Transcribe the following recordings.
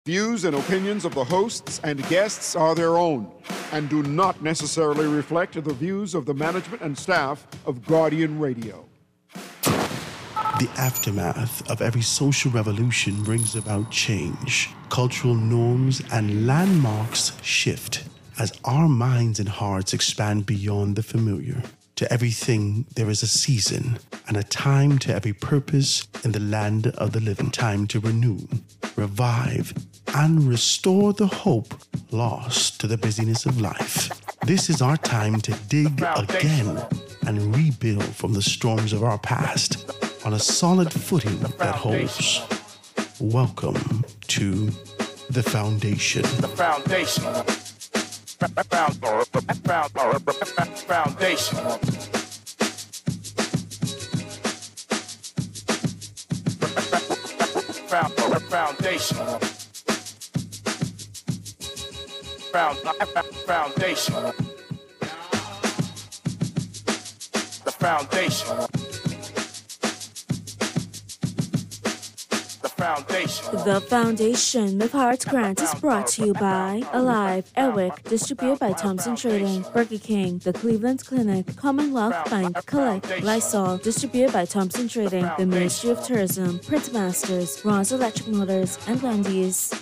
Views and opinions of the hosts and guests are their own and do not necessarily reflect the views of the management and staff of Guardian Radio. The aftermath of every social revolution brings about change. Cultural norms and landmarks shift as our minds and hearts expand beyond the familiar. To everything, there is a season and a time to every purpose in the land of the living. Time to renew, revive, and restore the hope lost to the busyness of life. This is our time to dig again and rebuild from the storms of our past on a solid footing that holds. Welcome to The Foundation. The Foundation. Foundation. Foundation. Foundation. The Foundation. The Foundation with Heart Grant is brought to you by Alive, Airwick, distributed by Thompson Trading, Burger King, the Cleveland Clinic, Commonwealth Bank, Collect, Lysol, distributed by Thompson Trading, the Ministry of Tourism, Print Masters, Ron's Electric Motors, and Wendy's.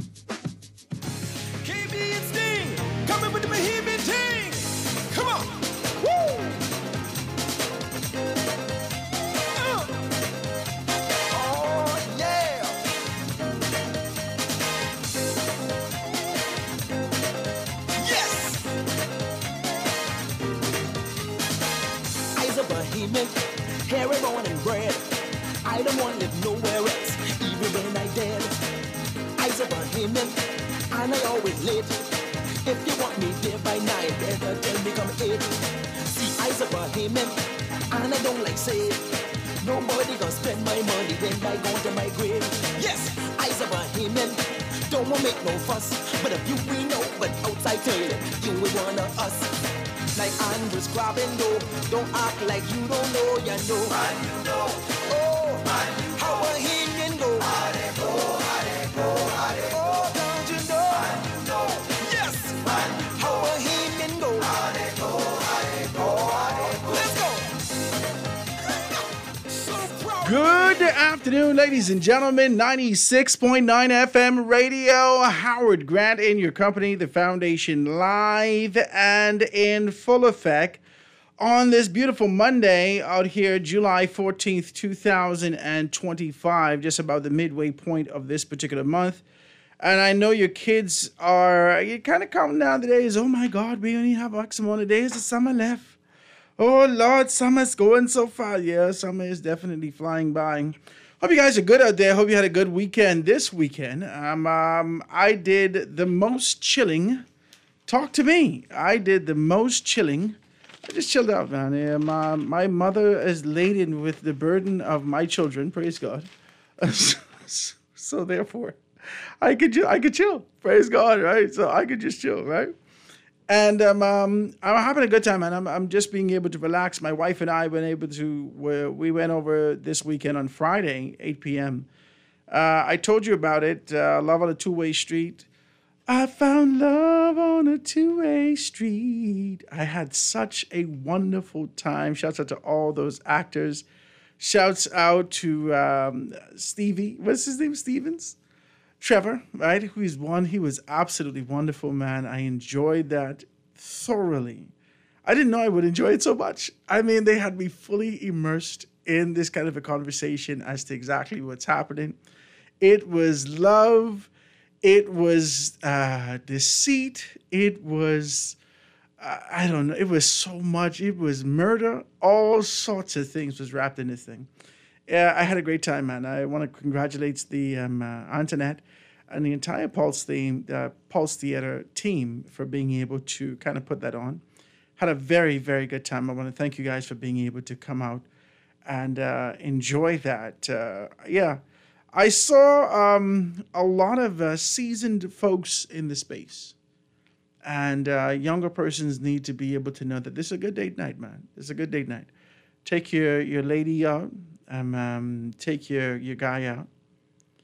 Hair on and bread. I don't want to live nowhere else, even when I dead. I's a Bohemian, and I always late. If you want me there by 9, better tell me come 8. See, I's a Bohemian, and I don't like say nobody gonna spend my money when I go to my grave. Yes, I's a Bohemian, don't wanna make no fuss, but if you we know, but outside tell you was one of us. Like Andrews grabbing dope, don't act like you don't know, you know. Man, you know. Oh, man, you know. How Bohemian go? How they go, how they go, how they go. Oh, don't you know? Man, you know. Yes, man, you know. How Bohemian go? How they go, how they go, how they go. Let's go. So proud. Good afternoon, ladies and gentlemen. 96.9 FM radio. Howard Grant in your company, The Foundation, live and in full effect on this beautiful Monday out here, July 14th, 2025, just about the midway point of this particular month. And I know your kids you're kind of counting down the days. Oh my God, we only have X amount of days of summer left. Oh Lord, summer's going so far. Yeah, summer is definitely flying by. Hope you guys are good out there. Hope you had a good weekend this weekend. I did the most chilling. Talk to me. I did the most chilling. I just chilled out, man. Yeah, my mother is laden with the burden of my children. Praise God. So therefore, I could chill. Praise God, right? So I could just chill, right? And I'm having a good time, and I'm just being able to relax. My wife and I went we went over this weekend on Friday, 8 p.m. I told you about it, Love on a Two-Way Street. I found love on a two-way street. I had such a wonderful time. Shouts out to all those actors. Shouts out to Stevie. What's his name? Stevens? Trevor, right? He was absolutely wonderful, man. I enjoyed that thoroughly. I didn't know I would enjoy it so much. I mean, they had me fully immersed in this kind of a conversation as to exactly what's happening. It was love. It was deceit. It was, I don't know. It was so much. It was murder. All sorts of things was wrapped in this thing. Yeah, I had a great time, man. I want to congratulate the Antoinette and the entire Pulse Theater team for being able to kind of put that on. Had a very, very good time. I want to thank you guys for being able to come out and enjoy that. Yeah, I saw a lot of seasoned folks in the space. And younger persons need to be able to know that this is a good date night, man. This is a good date night. Take your lady out. Take your guy out.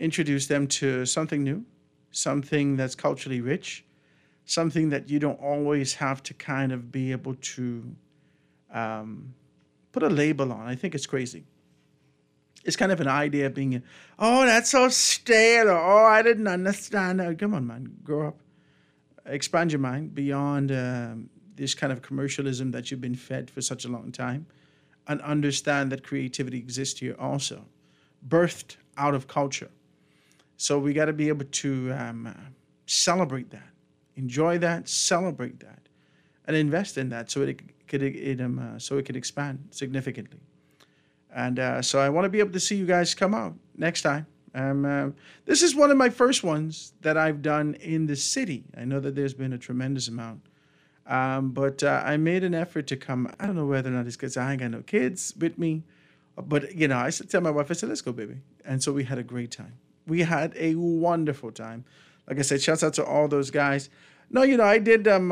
introduce them to something new, something that's culturally rich, something that you don't always have to kind of be able to put a label on. I think it's crazy. It's kind of an idea of being, oh, that's so stale, or oh, I didn't understand. Come on, man, grow up. Expand your mind beyond this kind of commercialism that you've been fed for such a long time, and understand that creativity exists here also, birthed out of culture. So we got to be able to celebrate that, enjoy that, celebrate that, and invest in that so it could expand significantly. And so I want to be able to see you guys come out next time. This is one of my first ones that I've done in the city. I know that there's been a tremendous amount. But I made an effort to come. I don't know whether or not it's because I ain't got no kids with me. But, you know, I said, tell my wife, I said, let's go, baby. And so we had a great time. We had a wonderful time. Like I said, shouts out to all those guys. No, you know, I did the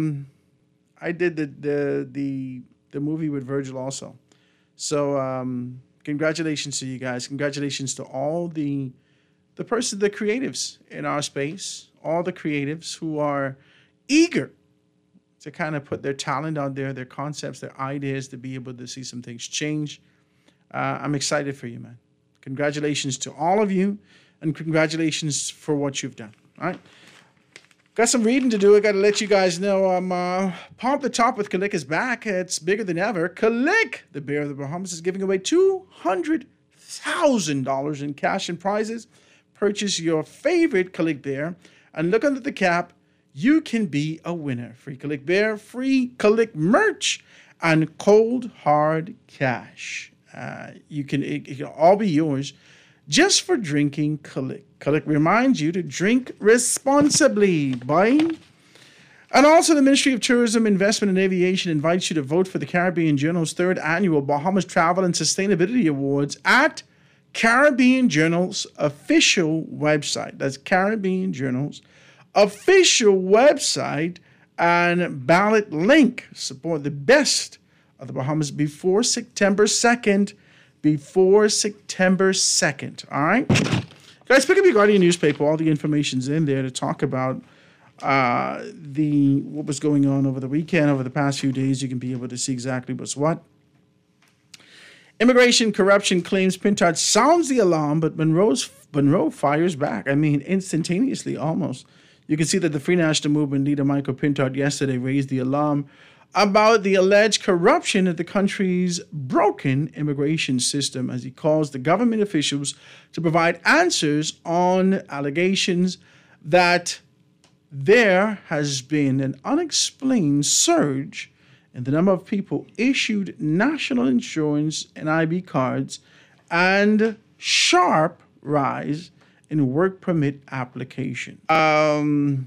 movie with Virgil also. So congratulations to you guys. Congratulations to all the creatives in our space, all the creatives who are eager to kind of put their talent out there, their concepts, their ideas, to be able to see some things change. I'm excited for you, man. Congratulations to all of you, and congratulations for what you've done. All right. Got some reading to do. I got to let you guys know Pump the Top with Kalik is back. It's bigger than ever. Kalik, the Bear of the Bahamas, is giving away $200,000 in cash and prizes. Purchase your favorite Kalik Bear and look under the cap. You can be a winner. Free Kalik Bear, free Kalik merch, and cold hard cash. It can all be yours just for drinking Kalik. Kalik reminds you to drink responsibly, boy. And also the Ministry of Tourism, Investment and Aviation invites you to vote for the Caribbean Journal's 3rd annual Bahamas Travel and Sustainability Awards at Caribbean Journal's official website. That's Caribbean Journal's official website and ballot link. Support the best of the Bahamas before September 2nd. Before September 2nd. All right? Guys, pick up your Guardian newspaper. All the information's in there to talk about what was going on over the weekend, over the past few days. You can be able to see exactly what's what. Immigration corruption claims Pintard sounds the alarm, but Monroe fires back. I mean, instantaneously almost. You can see that the Free National Movement leader Michael Pintard yesterday raised the alarm about the alleged corruption of the country's broken immigration system, as he calls the government officials to provide answers on allegations that there has been an unexplained surge in the number of people issued national insurance and IB cards and sharp rise in work permit application. You've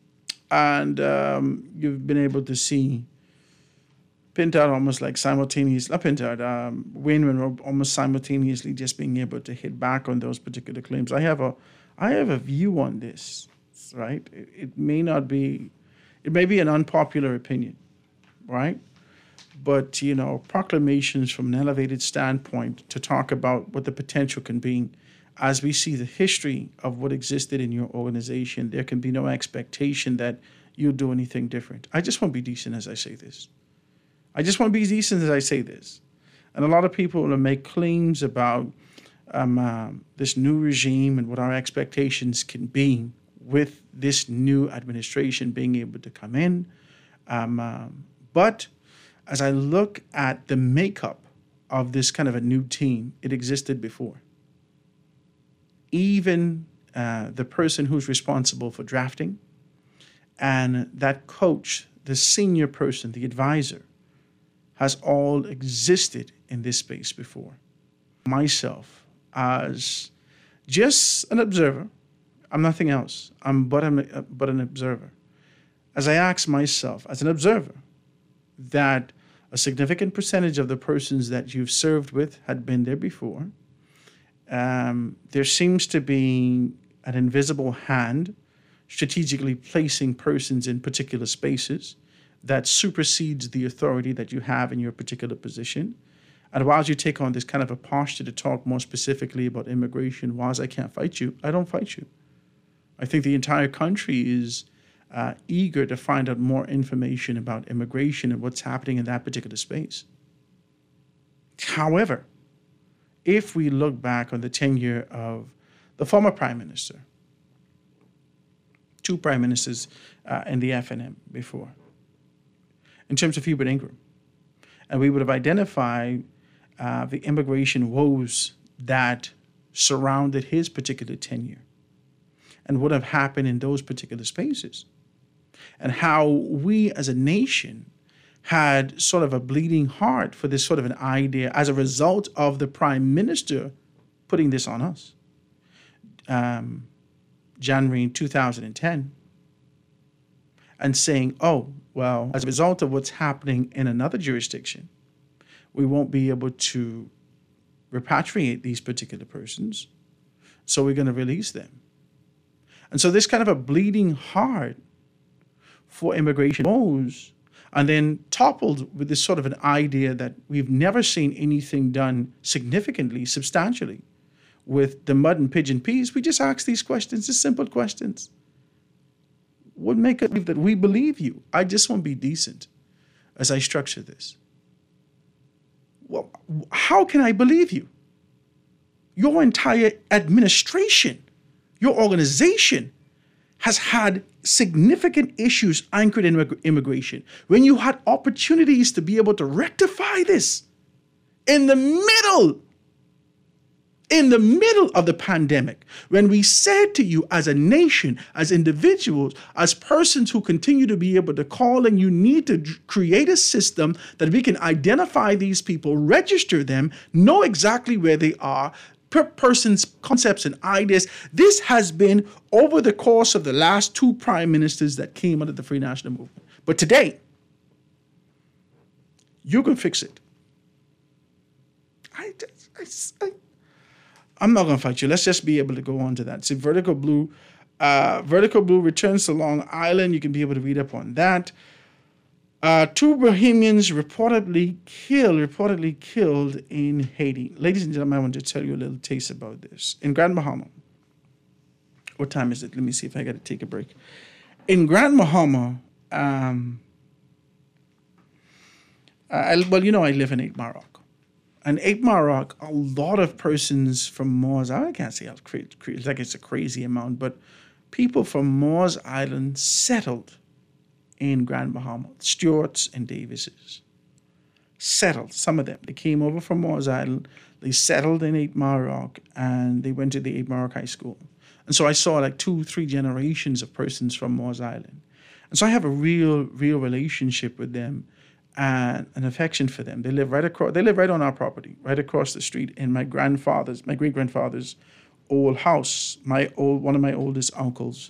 been able to see Pintard almost like simultaneously, Wayne Monroe almost simultaneously just being able to hit back on those particular claims. I have a view on this, right? It may be an unpopular opinion, right? But, you know, proclamations from an elevated standpoint to talk about what the potential can be. As we see the history of what existed in your organization, there can be no expectation that you'll do anything different. I just want to be decent as I say this. And a lot of people will make claims about this new regime and what our expectations can be with this new administration being able to come in. But as I look at the makeup of this kind of a new team, it existed before. Even the person who's responsible for drafting and that coach, the senior person, the advisor, has all existed in this space before. Myself, as just an observer, I'm nothing else. I'm but an observer. As I ask myself, as an observer, that a significant percentage of the persons that you've served with had been there before, there seems to be an invisible hand strategically placing persons in particular spaces that supersedes the authority that you have in your particular position. And whilst you take on this kind of a posture to talk more specifically about immigration, whilst I can't fight you, I don't fight you. I think the entire country is eager to find out more information about immigration and what's happening in that particular space. However, if we look back on the tenure of the former prime minister, two prime ministers in the FNM before, in terms of Hubert Ingraham, and we would have identified the immigration woes that surrounded his particular tenure and what have happened in those particular spaces, and how we as a nation had sort of a bleeding heart for this sort of an idea as a result of the prime minister putting this on us. January 2010, and saying, oh, well, as a result of what's happening in another jurisdiction, we won't be able to repatriate these particular persons, so we're going to release them. And so this kind of a bleeding heart for immigration woes, and then toppled with this sort of an idea that we've never seen anything done significantly, substantially, with the mud and pigeon peas. We just ask these questions, just simple questions. What make it believe that we believe you? I just want to be decent as I structure this. Well, how can I believe you? Your entire administration, your organization has had significant issues anchored in immigration. When you had opportunities to be able to rectify this in the middle of the pandemic, when we said to you as a nation, as individuals, as persons who continue to be able to call, and you need to create a system that we can identify these people, register them, know exactly where they are, per person's concepts and ideas. This has been over the course of the last two prime ministers that came under the Free National Movement. But today, you can fix it. I'm not going to fight you. Let's just be able to go on to that. See, Vertical Blue returns to Long Island. You can be able to read up on that. Two Bohemians reportedly killed in Haiti. Ladies and gentlemen, I want to tell you a little taste about this. In Grand Bahama, what time is it? Let me see if I got to take a break. In Grand Bahama, I live in 8 Mile Rock. And 8 Mile Rock, a lot of persons from Moores Island, I can't say like it's a crazy amount, but people from Moores Island settled in Grand Bahama. Stewarts and Davises settled, some of them. They came over from Moores Island, they settled in 8 Mile Rock, and they went to the 8 Mile Rock High School. And so I saw like 2-3 generations of persons from Moores Island. And so I have a real relationship with them and an affection for them. They live right on our property, right across the street in my great-grandfather's old house. One of my oldest uncles,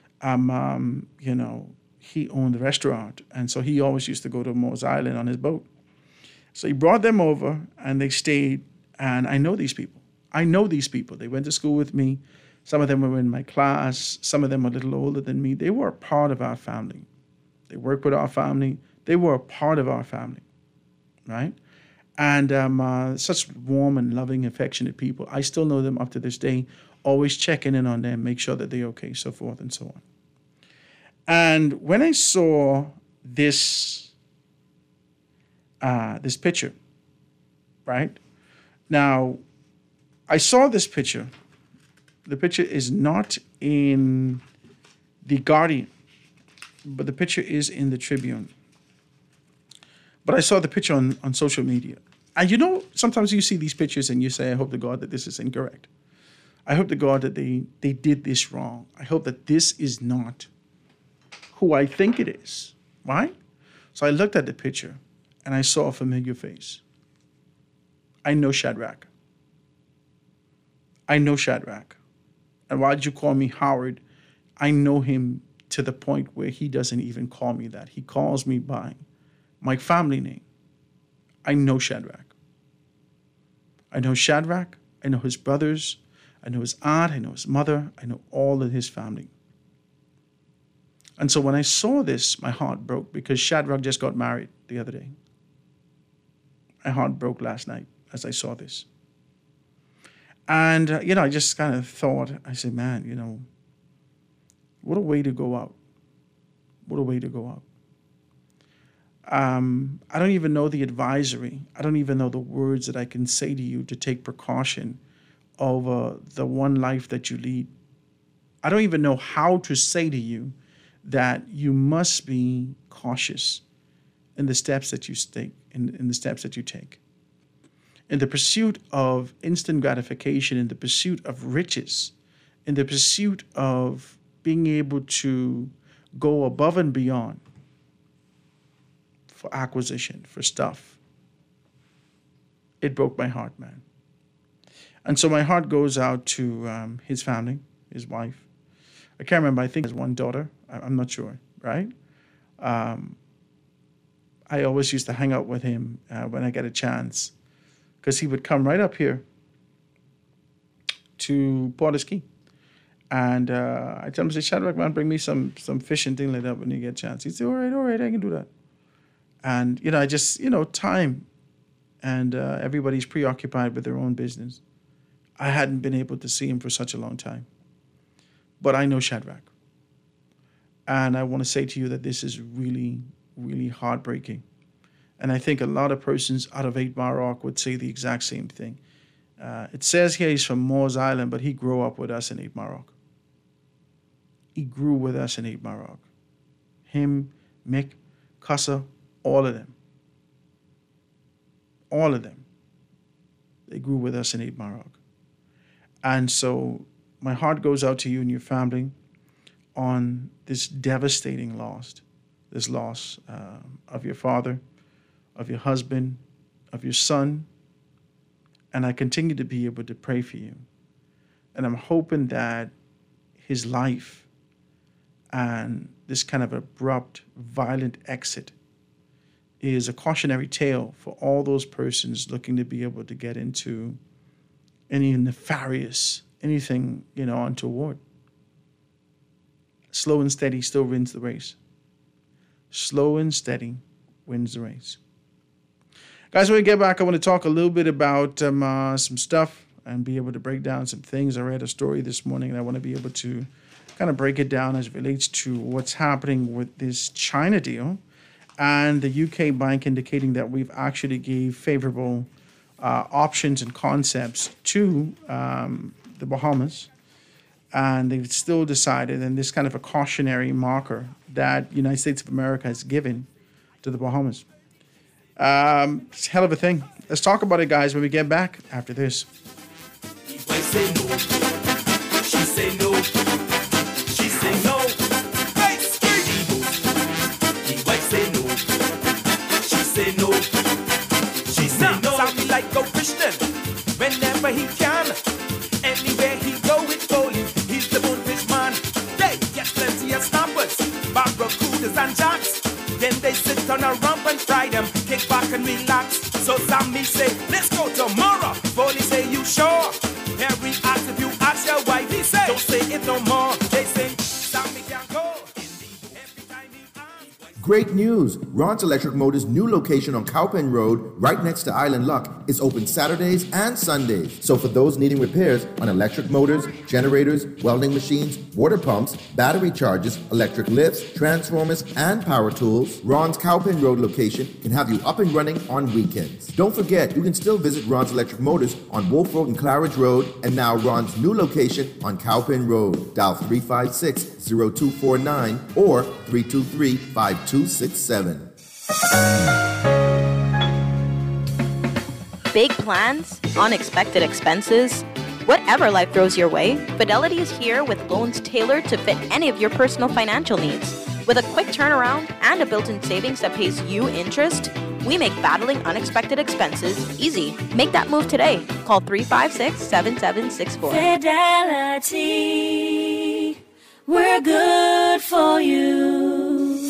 he owned a restaurant, and so he always used to go to Moores Island on his boat. So he brought them over, and they stayed, and I know these people. They went to school with me. Some of them were in my class. Some of them were a little older than me. They were a part of our family. They worked with our family. They were a part of our family, right? And such warm and loving, affectionate people. I still know them up to this day, always checking in on them, make sure that they're okay, so forth and so on. And when I saw this picture, right? Now, I saw this picture. The picture is not in The Guardian, but the picture is in the Tribune. But I saw the picture on social media. And sometimes you see these pictures and you say, I hope to God that this is incorrect. I hope to God that they did this wrong. I hope that this is not who I think it is, right? So I looked at the picture and I saw a familiar face. I know Shadrach. And why did you call me Howard? I know him to the point where he doesn't even call me that. He calls me by my family name. I know Shadrach. I know his brothers. I know his aunt. I know his mother. I know all of his family. And so when I saw this, my heart broke because Shadrach just got married the other day. My heart broke last night. as I saw this. And, I just kind of thought, I said, man, what a way to go out. What a way to go out. I don't even know the advisory. I don't even know the words that I can say to you to take precaution over the one life that you lead. I don't even know how to say to you that you must be cautious in the steps that you take, in the steps that you take. In the pursuit of instant gratification, in the pursuit of riches, in the pursuit of being able to go above and beyond for acquisition, for stuff. It broke my heart, man. And so my heart goes out to his family, his wife. I can't remember. I think he has one daughter. I'm not sure, right? I always used to hang out with him when I get a chance, because he would come right up here to Porter's-Key. And I tell him, I say, Shadrach, man, bring me some fish and things like that when you get a chance. He'd say, all right, I can do that. And, I just, time. And everybody's preoccupied with their own business. I hadn't been able to see him for such a long time. But I know Shadrach. And I want to say to you that this is really, really heartbreaking. And I think a lot of persons out of 8 Mile Rock would say the exact same thing. It says here he's from Moores Island, but he grew up with us in 8 Mile Rock. He grew with us in 8 Mile Rock. Him, Mick, Cussa, all of them. All of them. They grew with us in 8 Mile Rock. And so my heart goes out to you and your family on this devastating loss. This loss of your father, of your husband, of your son. And I continue to be able to pray for you. And I'm hoping that his life and this kind of abrupt, violent exit is a cautionary tale for all those persons looking to be able to get into any nefarious, anything, untoward. Slow and steady still wins the race. Slow and steady wins the race. Guys, when we get back, I want to talk a little bit about some stuff and be able to break down some things. I read a story this morning, and I want to be able to kind of break it down as it relates to what's happening with this China deal and the UK bank indicating that we've actually gave favorable options and concepts to the Bahamas. And they've still decided, and this kind of a cautionary marker that the United States of America has given to the Bahamas. It's a hell of a thing. Let's talk about it, guys, when we get back after this. I say no. She say no. She say no. Hey, the wife say no. She say no. She say no. Sound like go fishing whenever he can. Anywhere he go with goalie, he's the bonefish man. They get plenty of snappers, barracudas and jacks. Then they sit on a rump and fry them, kick back and relax. So Sammy say, let's go tomorrow. Bonnie say, you sure? Harry asks if you ask your wife, he say, don't say it no more. They say, Sammy can go. Every time he asks. Great news! Ron's Electric Motors' new location on Cowpen Road, right next to Island Luck, is open Saturdays and Sundays. So for those needing repairs on electric motors, generators, welding machines, water pumps, battery chargers, electric lifts, transformers, and power tools, Ron's Cowpen Road location can have you up and running on weekends. Don't forget, you can still visit Ron's Electric Motors on Wolf Road and Claridge Road, and now Ron's new location on Cowpen Road. Dial 356-0249 or 323-5267. Big plans, unexpected expenses, whatever life throws your way, Fidelity is here with loans tailored to fit any of your personal financial needs. With a quick turnaround and a built-in savings that pays you interest, we make battling unexpected expenses easy. Make that move today. Call 356-7764. Fidelity, we're good for you.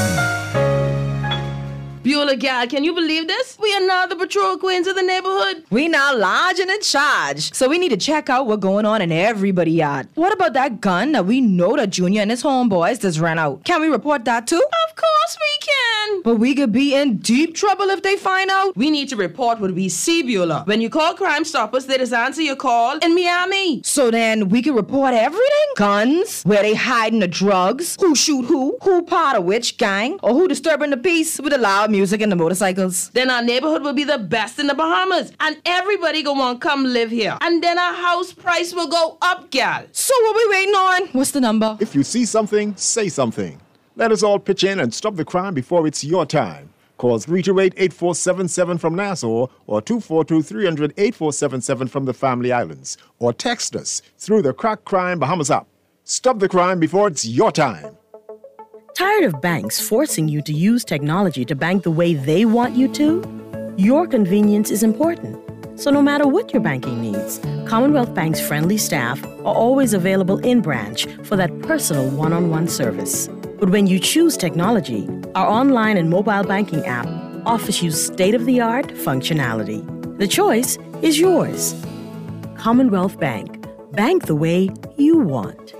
Beulah gal, can you believe this? We are now the patrol queens of the neighborhood. We now large and in charge. So we need to check out what's going on in everybody's yard. What about that gun that we know that Junior and his homeboys just ran out? Can we report that too? Of course we can. But we could be in deep trouble if they find out. We need to report what we see, Beulah. When you call Crime Stoppers, they just answer your call in Miami. So then we can report everything? Guns, where they hiding the drugs, who shoot who part of which gang, or who disturbing the peace with the loud music and the motorcycles. Then our neighborhood will be the best in the Bahamas, and everybody gonna want to come live here. And then our house price will go up, gal. So what we waiting on? What's the number? If you see something, say something. Let us all pitch in and stop the crime before it's your time. Call 328-8477 from Nassau or 242-300-8477 from the Family Islands. Or text us through the Crack Crime Bahamas app. Stop the crime before it's your time. Tired of banks forcing you to use technology to bank the way they want you to? Your convenience is important. So no matter what your banking needs, Commonwealth Bank's friendly staff are always available in branch for that personal one-on-one service. But when you choose technology, our online and mobile banking app offers you state-of-the-art functionality. The choice is yours. Commonwealth Bank. Bank the way you want.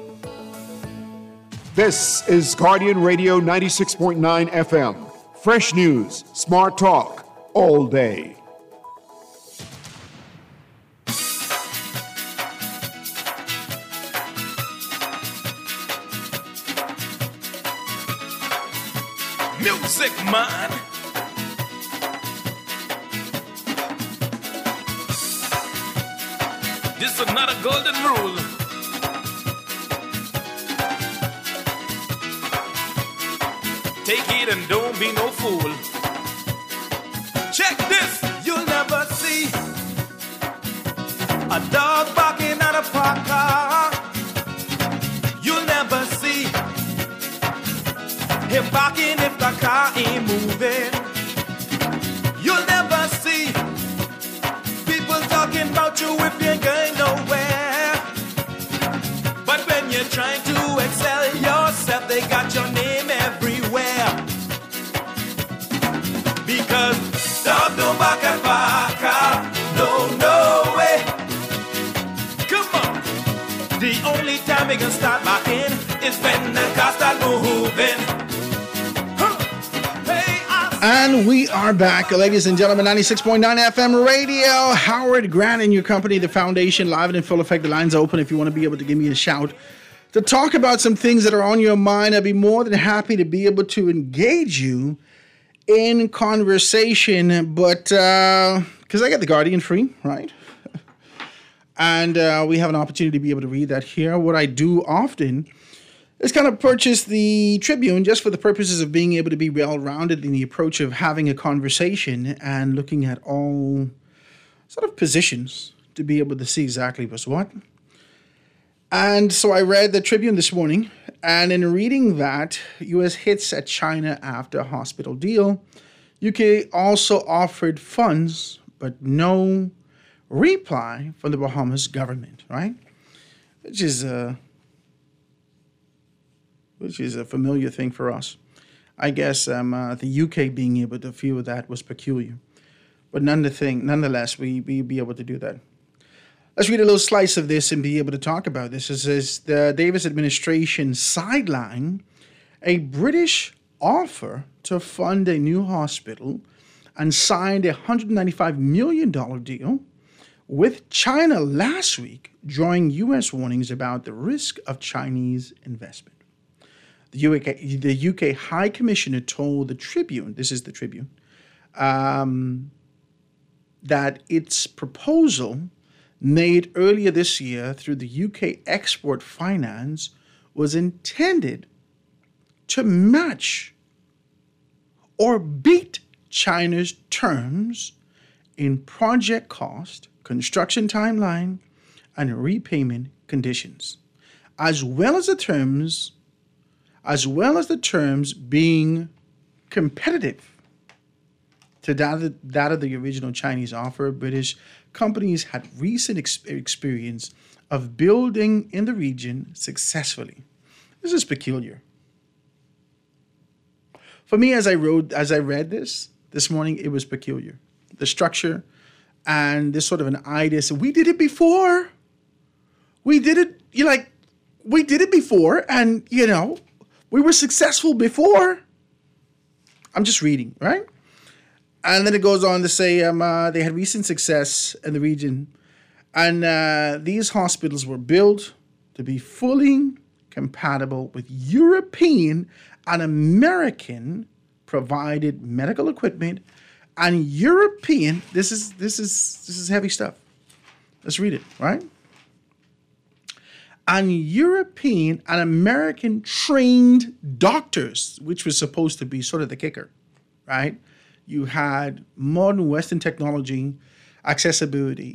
This is Guardian Radio 96.9 FM. Fresh news, smart talk, all day. Music, man. This is not a golden rule. Take it and don't be no fool. Check this. You'll never see a dog barking at a parked car. You'll never see him barking if the car ain't moving. You'll never see people talking about you if you're going nowhere. But when you're trying to excel yourself, they got your name everywhere. Because dog don't bark at Parker, no way. Come on. The only time we can start barking is when the car start moving. And we are back, ladies and gentlemen, 96.9 FM radio. Howard Grant in your company, the foundation, live and in full effect. The lines are open if you want to be able to give me a shout to talk about some things that are on your mind. I'd be more than happy to be able to engage you in conversation, but because I get the Guardian free, right? And we have an opportunity to be able to read that here. What I do often is kind of purchase the Tribune just for the purposes of being able to be well-rounded in the approach of having a conversation and looking at all sort of positions to be able to see exactly what's what. And so I read the Tribune this morning, and in reading that, U.S. hits at China after hospital deal. UK also offered funds, but no reply from the Bahamas government, right? Which is a familiar thing for us. I guess the UK being able to feel that was peculiar. But nonetheless, we be able to do that. Let's read a little slice of this and be able to talk about this. It says the Davis administration sidelined a British offer to fund a new hospital and signed a $195 million deal with China last week, drawing U.S. warnings about the risk of Chinese investment. The UK High Commissioner told the Tribune, this is the Tribune, that its proposal made earlier this year through the UK Export Finance was intended to match or beat China's terms in project cost, construction timeline, and repayment conditions, as well as the terms being competitive to that of the original Chinese offer. British companies had recent experience of building in the region successfully. This is peculiar. For me, as I read this morning, it was peculiar. The structure and this sort of an idea. So we did it before. We did it before, and we were successful before. I'm just reading, right? And then it goes on to say they had recent success in the region. And these hospitals were built to be fully compatible with European and American provided medical equipment and European. This is heavy stuff. Let's read it, right? And European and American trained doctors, which was supposed to be sort of the kicker, right? You had modern Western technology, accessibility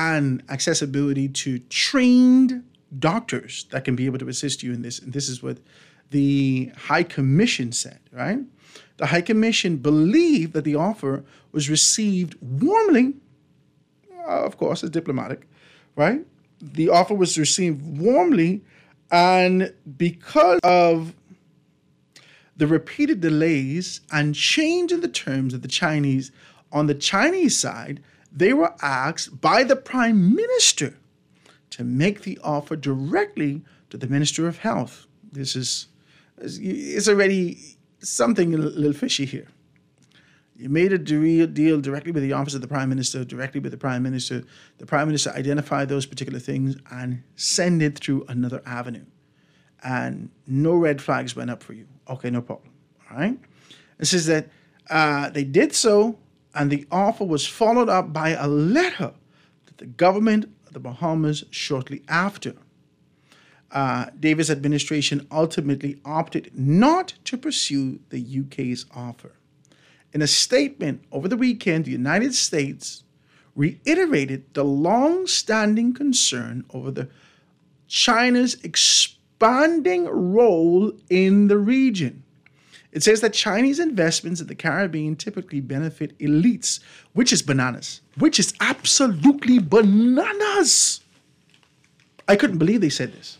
to trained doctors that can be able to assist you in this. And this is what the High Commission said, right? The High Commission believed that the offer was received warmly. Of course, it's diplomatic, right? The offer was received warmly, and because of the repeated delays and change in the terms of the Chinese, on the Chinese side, they were asked by the Prime Minister to make the offer directly to the Minister of Health. It's already something a little fishy here. You made a deal directly with the office of the Prime Minister, directly with the Prime Minister. The Prime Minister identified those particular things and send it through another avenue. And no red flags went up for you. Okay, no problem. All right? It says that they did so, and the offer was followed up by a letter to the government of the Bahamas shortly after. Davis' administration ultimately opted not to pursue the UK's offer. In a statement over the weekend, the United States reiterated the long-standing concern over China's expanding role in the region. It says that Chinese investments in the Caribbean typically benefit elites, which is bananas, which is absolutely bananas. I couldn't believe they said this.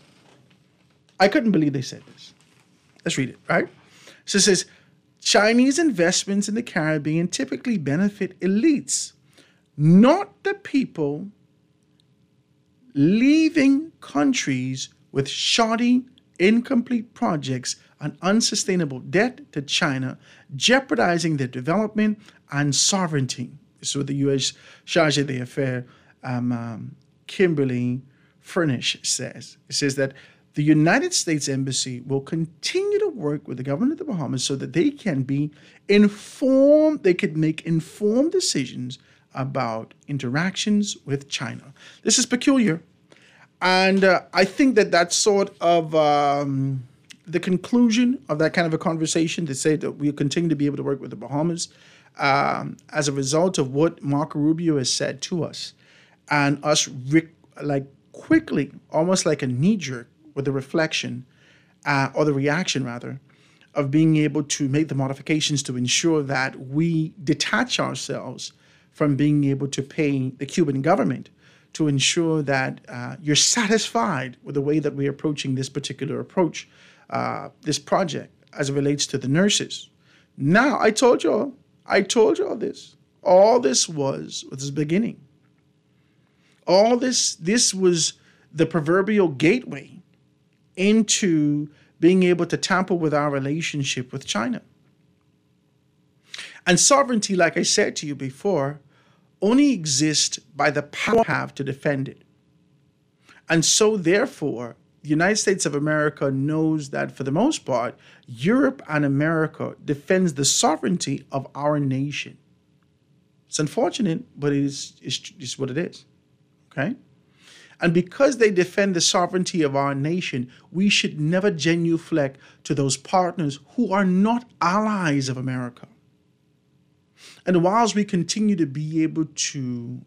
Let's read it, right? So it says, Chinese investments in the Caribbean typically benefit elites, not the people leaving countries with shoddy, incomplete projects and unsustainable debt to China, jeopardizing their development and sovereignty. This is what the U.S. Charge d'Affaires, Kimberly Furnish says. It says that the United States Embassy will continue to work with the government of the Bahamas so that they can be informed, they could make informed decisions about interactions with China. This is peculiar. And I think that that's sort of the conclusion of that kind of a conversation, to say that we'll continue to be able to work with the Bahamas as a result of what Marco Rubio has said to us. And us quickly, almost like a knee-jerk, with the reflection, or the reaction rather, of being able to make the modifications to ensure that we detach ourselves from being able to pay the Cuban government, to ensure that you're satisfied with the way that we're approaching this particular approach, this project, as it relates to the nurses. Now, I told you all this. All this was the beginning. All this was the proverbial gateway into being able to tamper with our relationship with China. And sovereignty, like I said to you before, only exists by the power we have to defend it. And so, therefore, the United States of America knows that, for the most part, Europe and America defends the sovereignty of our nation. It's unfortunate, but it's what it is, okay? And because they defend the sovereignty of our nation, we should never genuflect to those partners who are not allies of America. And whilst we continue to be able to,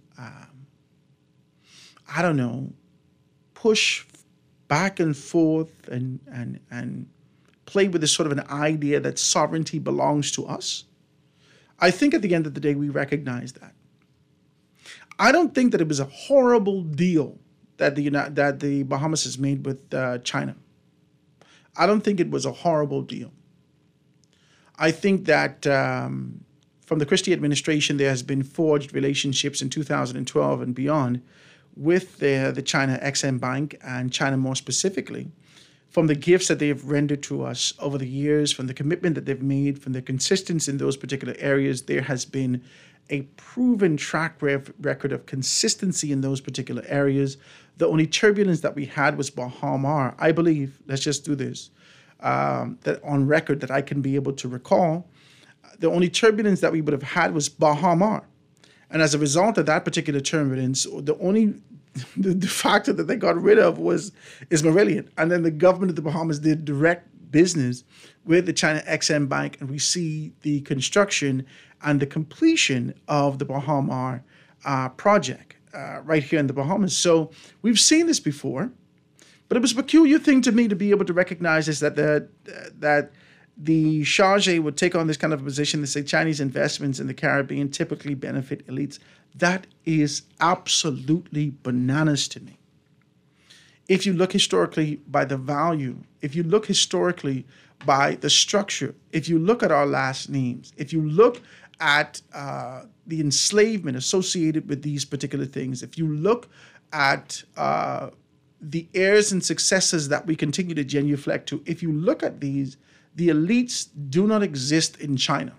push back and forth and play with this sort of an idea that sovereignty belongs to us, I think at the end of the day, we recognize that. I don't think that it was a horrible deal that the Bahamas has made with China. I don't think it was a horrible deal. I think that from the Christie administration, there has been forged relationships in 2012 and beyond with the China Exim Bank and China more specifically from the gifts that they have rendered to us over the years, from the commitment that they've made, from their consistency in those particular areas, there has been a proven track record of consistency in those particular areas. The only turbulence that we had was Baha-Mar. I believe, let's just do this, that on record that I can be able to recall, the only turbulence that we would have had was Baha-Mar. And as a result of that particular turbulence, the factor that they got rid of was Marillion. And then the government of the Bahamas did direct business with the China Exim Bank, and we see the construction and the completion of the Baha-Mar project right here in the Bahamas. So we've seen this before, but it was a peculiar thing to me to be able to recognize is that the Chargé would take on this kind of a position to say Chinese investments in the Caribbean typically benefit elites. That is absolutely bananas to me. If you look historically by the value, if you look historically by the structure, if you look at our last names, if you look at the enslavement associated with these particular things, if you look at the heirs and successors that we continue to genuflect to, if you look at these, the elites do not exist in China.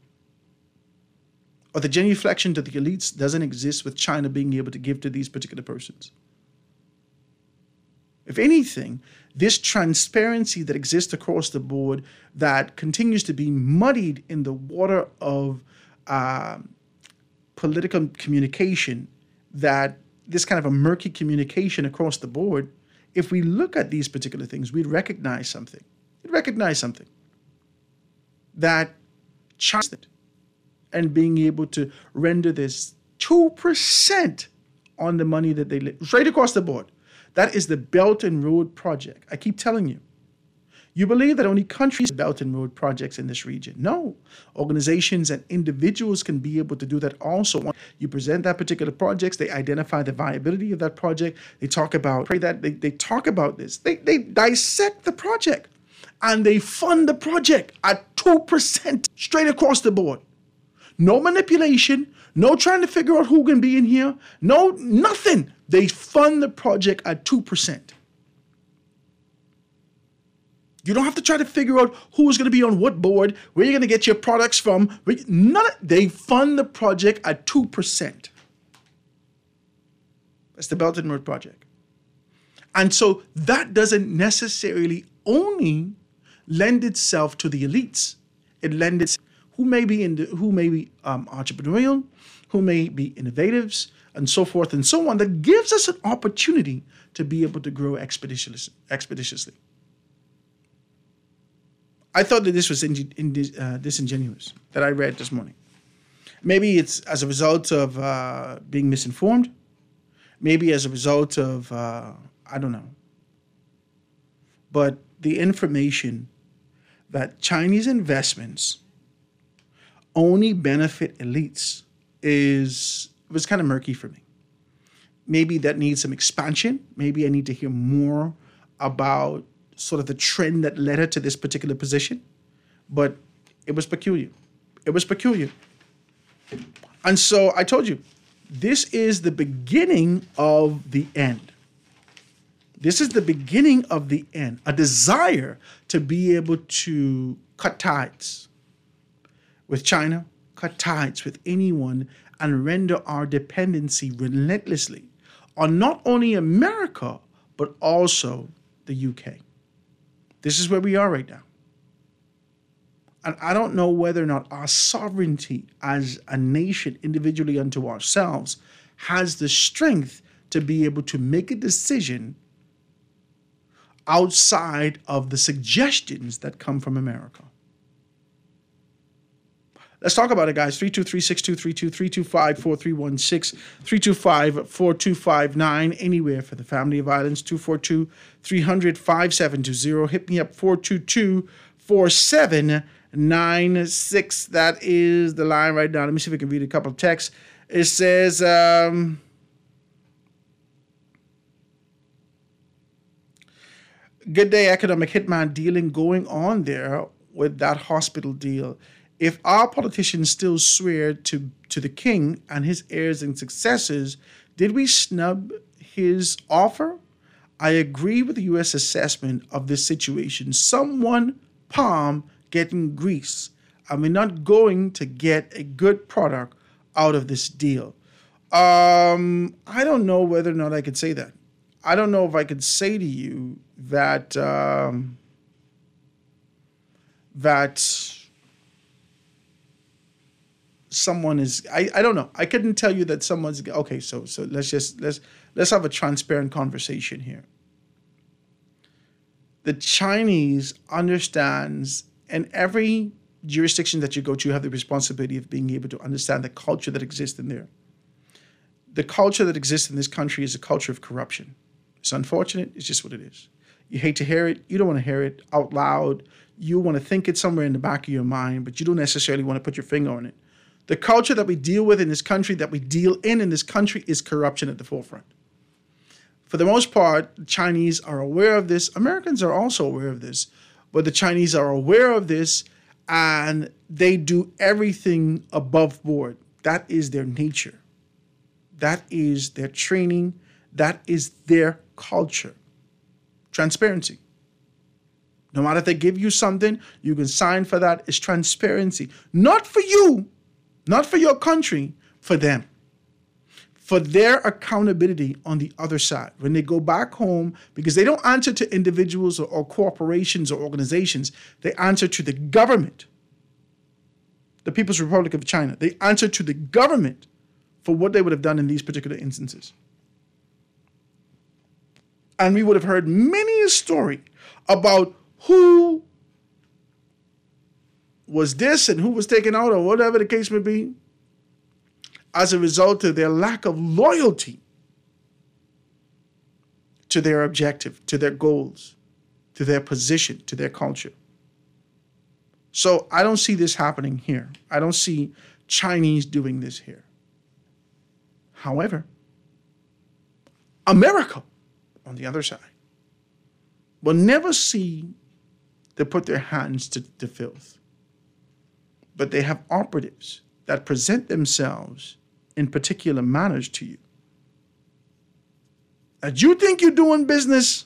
Or the genuflection to the elites doesn't exist with China being able to give to these particular persons. If anything, this transparency that exists across the board that continues to be muddied in the water of political communication, that this kind of a murky communication across the board, if we look at these particular things, we'd recognize something. That China and being able to render this 2% on the money that they live right across the board. That is the Belt and Road Project. I keep telling you. You believe that only countries have Belt and Road projects in this region. No. Organizations and individuals can be able to do that also. You present that particular projects, they identify the viability of that project, they talk about they talk about this. They dissect the project and they fund the project at 2% straight across the board. No manipulation, no trying to figure out who can be in here, no, nothing. They fund the project at 2%. You don't have to try to figure out who's going to be on what board, where you're going to get your products from. They fund the project at 2%. That's the Belt and Road Project. And so that doesn't necessarily only lend itself to the elites. It lends itself who may be entrepreneurial, who may be innovatives, and so forth and so on. That gives us an opportunity to be able to grow expeditiously. I thought that this was disingenuous that I read this morning. Maybe it's as a result of being misinformed. Maybe as a result of, I don't know. But the information that Chinese investments only benefit elites was kind of murky for me. Maybe that needs some expansion. Maybe I need to hear more about sort of the trend that led her to this particular position. But it was peculiar. And so I told you, this is the beginning of the end. This is the beginning of the end. A desire to be able to cut ties with China, cut ties with anyone, and render our dependency relentlessly on not only America, but also the UK. This is where we are right now. And I don't know whether or not our sovereignty as a nation, individually unto ourselves, has the strength to be able to make a decision outside of the suggestions that come from America. Let's talk about it, guys. 323-623-2, 325-4316, 325-4259, anywhere for the family of islands, 242-300-5720. Hit me up, 422-4796. That is the line right now. Let me see if I can read a couple of texts. It says, good day, economic hitman dealing going on there with that hospital deal. If our politicians still swear to the king and his heirs and successors, did we snub his offer? I agree with the U.S. assessment of this situation. Someone palm getting grease, and we're not going to get a good product out of this deal. I don't know whether or not I could say that. I don't know if I could say to you that someone is. I don't know. I couldn't tell you that someone's okay. So let's have a transparent conversation here. The Chinese understands, and every jurisdiction that you go to, you have the responsibility of being able to understand the culture that exists in there. The culture that exists in this country is a culture of corruption. It's unfortunate. It's just what it is. You hate to hear it. You don't want to hear it out loud. You want to think it somewhere in the back of your mind, but you don't necessarily want to put your finger on it. The culture that we deal with in this country, that we deal in this country, is corruption at the forefront. For the most part, the Chinese are aware of this. Americans are also aware of this, but the Chinese are aware of this, and they do everything above board. That is their nature. That is their training. That is their culture. Transparency. No matter if they give you something, you can sign for that. It's transparency. Not for you, not for your country, for them. For their accountability on the other side. When they go back home, because they don't answer to individuals or corporations or organizations, they answer to the government. The People's Republic of China. They answer to the government for what they would have done in these particular instances. And we would have heard many a story about who was this and who was taken out, or whatever the case may be, as a result of their lack of loyalty to their objective, to their goals, to their position, to their culture. So I don't see this happening here. I don't see Chinese doing this here. However, America, on the other side, will never see they put their hands to the filth. But they have operatives that present themselves in particular manners to you. And you think you're doing business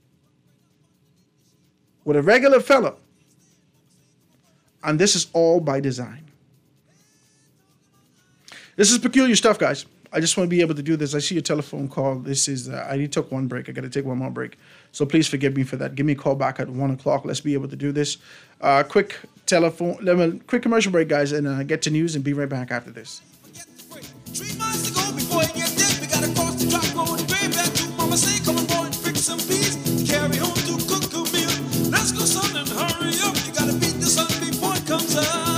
with a regular fellow, and this is all by design. This is peculiar stuff, guys. I just want to be able to do this. I see your telephone call. This is, I took one break. I got to take one more break. So please forgive me for that. Give me a call back at 1 o'clock. Let's be able to do this. Quick commercial break, guys, and get to news and be right back after this. 3 months ago, before you get there, we got to cross the drop road and way back to Mama say, come on, boy, and pick some peas, carry home to cook a meal. Let's go, son, and hurry up. You got to beat the sun before it comes up.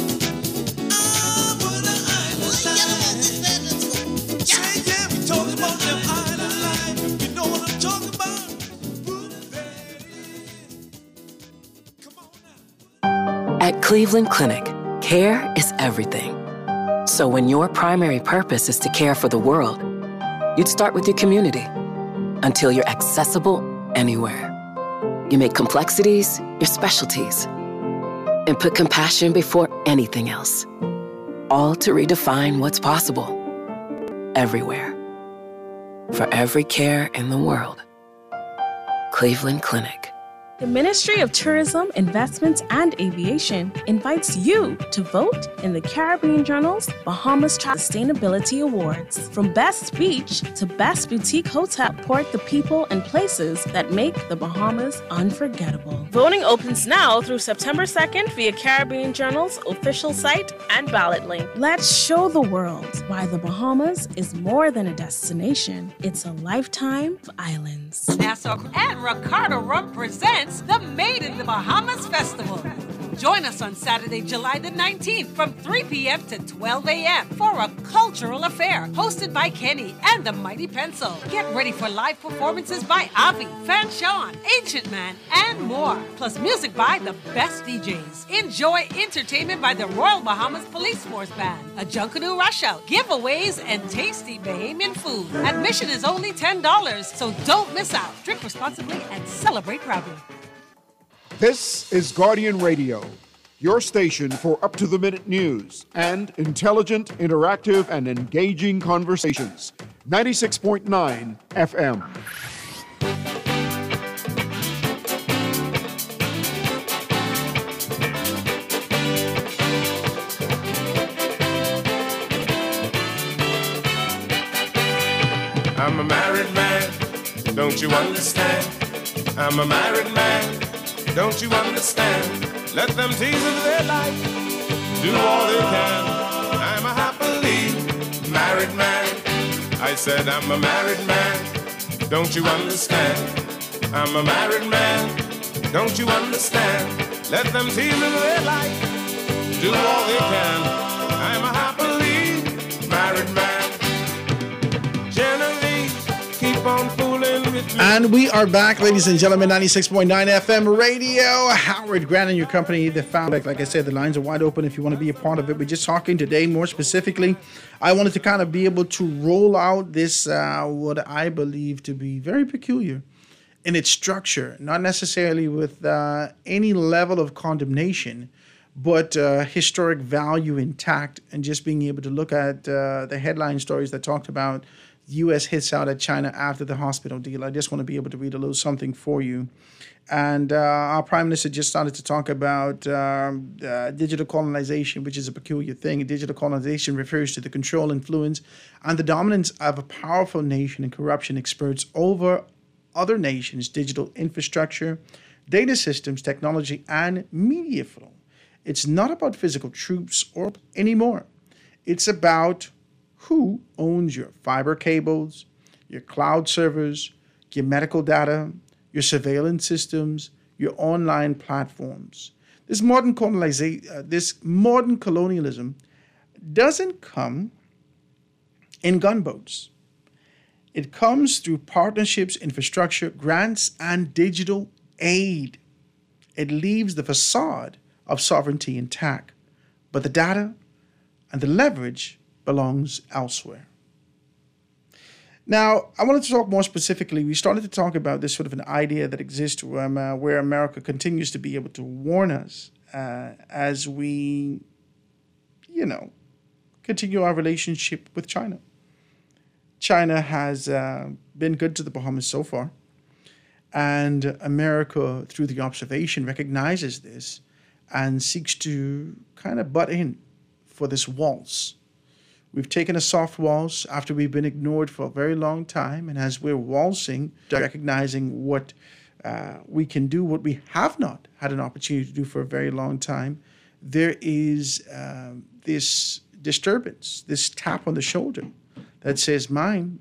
At Cleveland Clinic, care is everything. So when your primary purpose is to care for the world, you'd start with your community until you're accessible anywhere. You make complexities your specialties and put compassion before anything else, all to redefine what's possible everywhere. For every care in the world, Cleveland Clinic. The Ministry of Tourism, Investments, and Aviation invites you to vote in the Caribbean Journal's Bahamas Sustainability Awards. From Best Beach to Best Boutique Hotel, support the people and places that make the Bahamas unforgettable. Voting opens now through September 2nd via Caribbean Journal's official site and ballot link. Let's show the world why the Bahamas is more than a destination. It's a lifetime of islands. Nassau and Ricardo Rum presents the Made in the Bahamas Festival. Join us on Saturday, July the 19th from 3 p.m. to 12 a.m. for a cultural affair hosted by Kenny and the Mighty Pencil. Get ready for live performances by Avi, Fan Sean, Ancient Man, and more. Plus music by the best DJs. Enjoy entertainment by the Royal Bahamas Police Force Band, a Junkanoo Rush Out, giveaways, and tasty Bahamian food. Admission is only $10, so don't miss out. Drink responsibly and celebrate proudly. This is Guardian Radio, your station for up-to-the-minute news and intelligent, interactive, and engaging conversations. 96.9 FM. I'm a married man, don't you understand? I'm a married man, don't you understand? Let them tease of their life, do all they can. I'm a happily married man. I said I'm a married man, don't you understand? I'm a married man, don't you understand? Let them tease of their life, do all they can. I'm a happily married man. Keep on fooling with me. And we are back, ladies and gentlemen, 96.9 FM radio. Howard Grant and your company, the founder. Like I said, the lines are wide open if you want to be a part of it. We're just talking today more specifically. I wanted to kind of be able to roll out this, what I believe to be very peculiar in its structure, not necessarily with any level of condemnation, but historic value intact, and just being able to look at the headline stories that talked about U.S. hits out at China after the hospital deal. I just want to be able to read a little something for you. And our Prime Minister just started to talk about digital colonization, which is a peculiar thing. Digital colonization refers to the control, influence, and the dominance of a powerful nation and corruption experts over other nations' digital infrastructure, data systems, technology, and media flow. It's not about physical troops or anymore. It's about who owns your fiber cables, your cloud servers, your medical data, your surveillance systems, your online platforms. This modern colonialism doesn't come in gunboats. It comes through partnerships, infrastructure, grants, and digital aid. It leaves the facade of sovereignty intact, but the data and the leverage belongs elsewhere. Now, I wanted to talk more specifically. We started to talk about this sort of an idea that exists where America continues to be able to warn us as we, continue our relationship with China. China has been good to the Bahamas so far, and America, through the observation, recognizes this and seeks to kind of butt in for this waltz. We've taken a soft waltz after we've been ignored for a very long time, and as we're waltzing, recognizing what we can do, what we have not had an opportunity to do for a very long time, there is this disturbance, this tap on the shoulder that says, mine,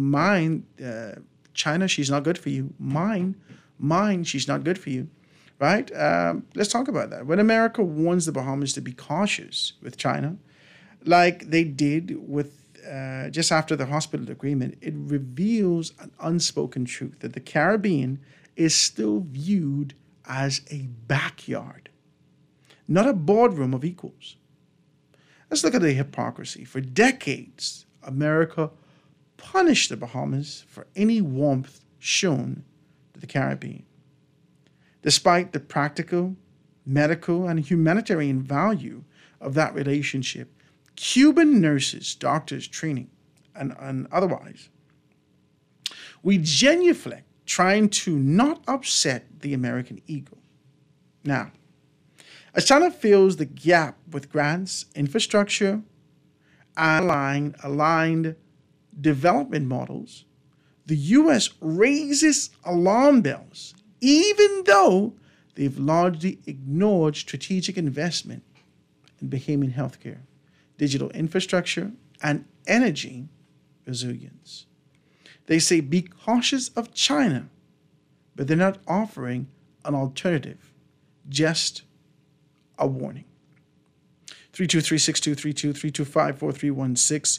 China, she's not good for you. Mine, she's not good for you. Right? Let's talk about that. When America warns the Bahamas to be cautious with China, like they did with just after the hospital agreement, it reveals an unspoken truth that the Caribbean is still viewed as a backyard, not a boardroom of equals. Let's look at the hypocrisy. For decades, America punished the Bahamas for any warmth shown to the Caribbean. Despite the practical, medical, and humanitarian value of that relationship, Cuban nurses, doctors, training, and otherwise, we genuflect trying to not upset the American ego. Now, as China fills the gap with grants, infrastructure, and aligned development models, the U.S. raises alarm bells, even though they've largely ignored strategic investment in Bahamian healthcare, digital infrastructure, and energy resilience. They say be cautious of China, but they're not offering an alternative, just a warning. 323-6232, 325-4316,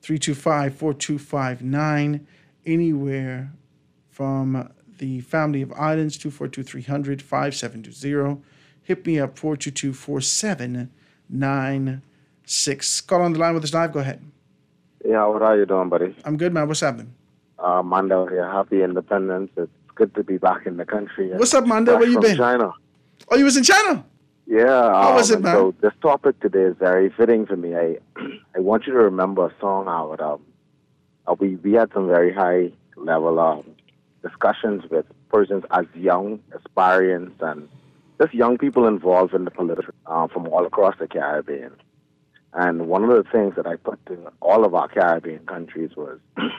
325-4259, anywhere from the family of islands, 242-300-5720. Hit me up, 422-4796. Call on the line with us live. Go ahead. Yeah, what are you doing, buddy? I'm good, man. What's happening? Mando here. Happy independence. It's good to be back in the country. What's up, Mando? Where you been? China. Oh, you was in China? Yeah. How was it, man? So this topic today is very fitting for me. I want you to remember a song, Howard. We had some very high level discussions with persons as young, aspirants, and just young people involved in the political from all across the Caribbean. And one of the things that I put to all of our Caribbean countries was,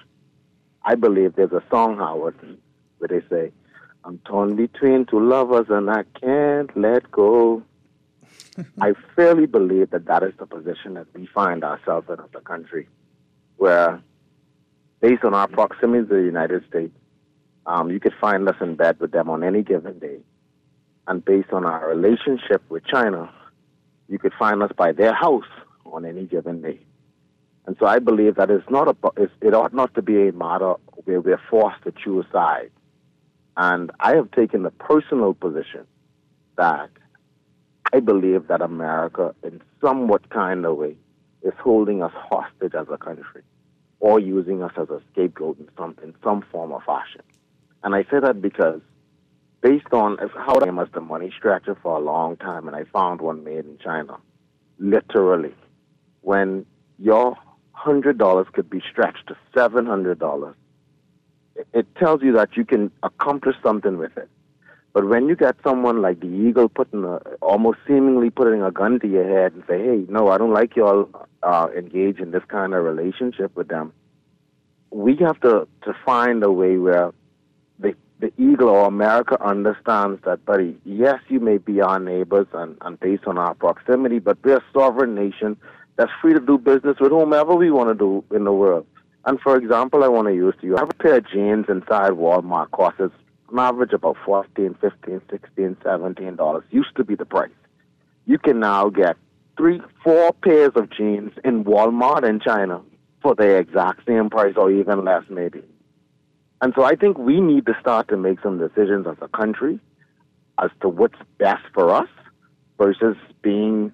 I believe there's a song, Howard, where they say, I'm torn between two lovers and I can't let go. I fairly believe that that is the position that we find ourselves in as a country, where based on our proximity to the United States, you could find us in bed with them on any given day. And based on our relationship with China, you could find us by their house on any given day. And so I believe that it ought not to be a matter where we're forced to choose sides. And I have taken the personal position that I believe that America, in somewhat kind of way, is holding us hostage as a country, or using us as a scapegoat in some form or fashion. And I say that because, based on how I am as the money stretcher for a long time, and I found one made in China, literally, when your $100 could be stretched to $700, it tells you that you can accomplish something with it. But when you get someone like the Eagle almost seemingly putting a gun to your head and say, hey, no, I don't like you all engage in this kind of relationship with them, we have to find a way where the Eagle or America understands that, buddy, yes, you may be our neighbors and based on our proximity, but we're a sovereign nation that's free to do business with whomever we want to do in the world. And for example, I want to use to you, I have a pair of jeans inside Walmart costs on average about $14, $15, $16, $17 used to be the price. You can now get 3-4 pairs of jeans in Walmart in China for the exact same price or even less maybe. And so I think we need to start to make some decisions as a country as to what's best for us versus being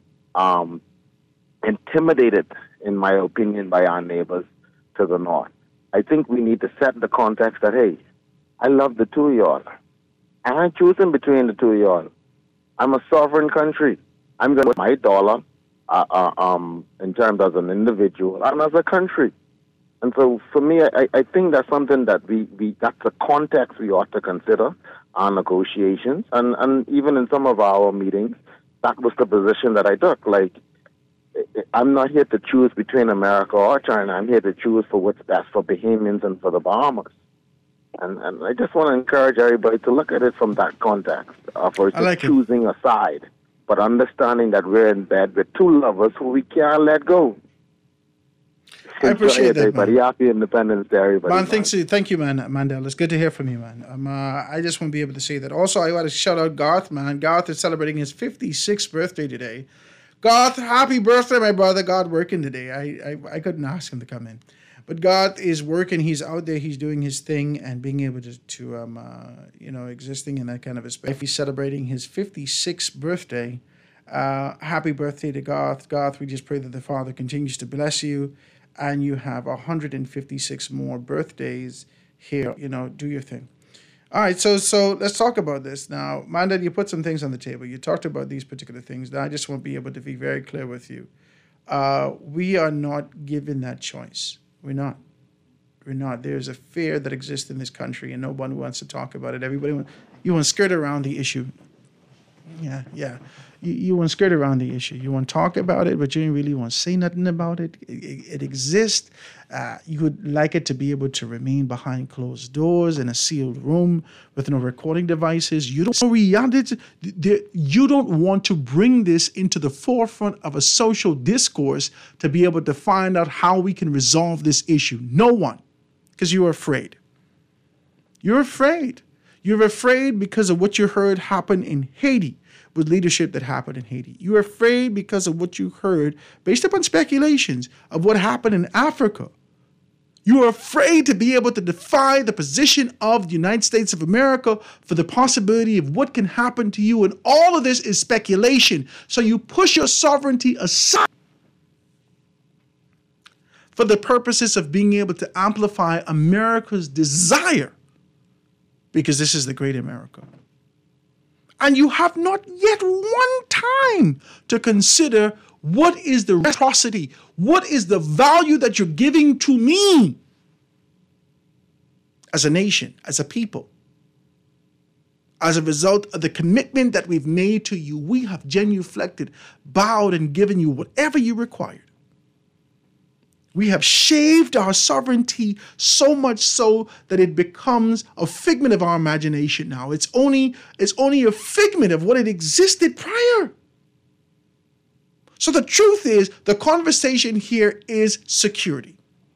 intimidated, in my opinion, by our neighbors to the north. I think we need to set the context that, hey, I love the two of y'all. I ain't choosing between the two of y'all. I'm a sovereign country. I'm going to put my dollar in terms as an individual and as a country. And so for me, I think that's something that that's the context we ought to consider our negotiations. And even in some of our meetings, that was the position that I took. Like, I'm not here to choose between America or China. I'm here to choose for what's best for Bahamians and for the Bahamas. And I just want to encourage everybody to look at it from that context versus choosing a side, but understanding that we're in bed with two lovers who we can't let go. I appreciate that, everybody. man. Happy Independence Day, everybody. Man, thank you, man, Mandel. It's good to hear from you, man. I just want to be able to say that. Also, I want to shout out Garth, man. Garth is celebrating his 56th birthday today. Garth, happy birthday, my brother. God working today. I couldn't ask him to come in. But Garth is working. He's out there. He's doing his thing and being able to existing in that kind of a space. He's celebrating his 56th birthday. Happy birthday to Garth. Garth, we just pray that the Father continues to bless you and you have 156 more birthdays here. Do your thing. All right, so let's talk about this now. Mandel, you put some things on the table. You talked about these particular things. Now, I just want to be able to be very clear with you. We are not given that choice. We're not. There's a fear that exists in this country, and no one wants to talk about it. You want to skirt around the issue. Yeah. You want to skirt around the issue. You want to talk about it, but you don't really want to say nothing about it. It exists. You would like it to be able to remain behind closed doors in a sealed room with no recording devices. You don't reality. You don't want to bring this into the forefront of a social discourse to be able to find out how we can resolve this issue. No one, because you're afraid. You're afraid. You're afraid because of what you heard happen in Haiti. With leadership that happened in Haiti. You're afraid because of what you heard, based upon speculations, of what happened in Africa. You are afraid to be able to defy the position of the United States of America for the possibility of what can happen to you, and all of this is speculation. So you push your sovereignty aside for the purposes of being able to amplify America's desire, because this is the great America. And you have not yet one time to consider what is the reciprocity, what is the value that you're giving to me. as a nation, as a people. As a result of the commitment that we've made to you, we have genuflected, bowed, and given you whatever you required. We have shaved our sovereignty so much so that it becomes a figment of our imagination now. It's only a figment of what it existed prior. So the truth is, the conversation here is security.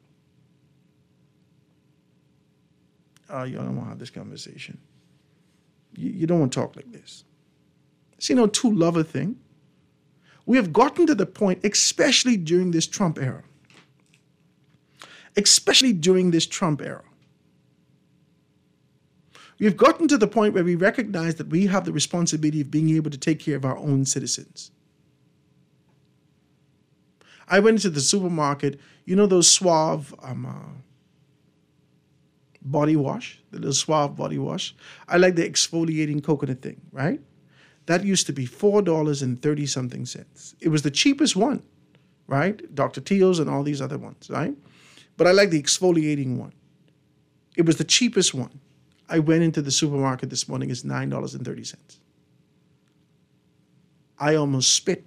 You don't want to have this conversation. You don't want to talk like this. See, no two lover thing. We have gotten to the point, especially during this Trump era. We've gotten to the point where we recognize that we have the responsibility of being able to take care of our own citizens. I went into the supermarket, you know those Suave body wash, the little Suave body wash? I like the exfoliating coconut thing, right? That used to be $4.30-something. It was the cheapest one, right? Dr. Teal's and all these other ones, right? But I like the exfoliating one. It was the cheapest one. I went into the supermarket this morning, it's $9.30. I almost spit.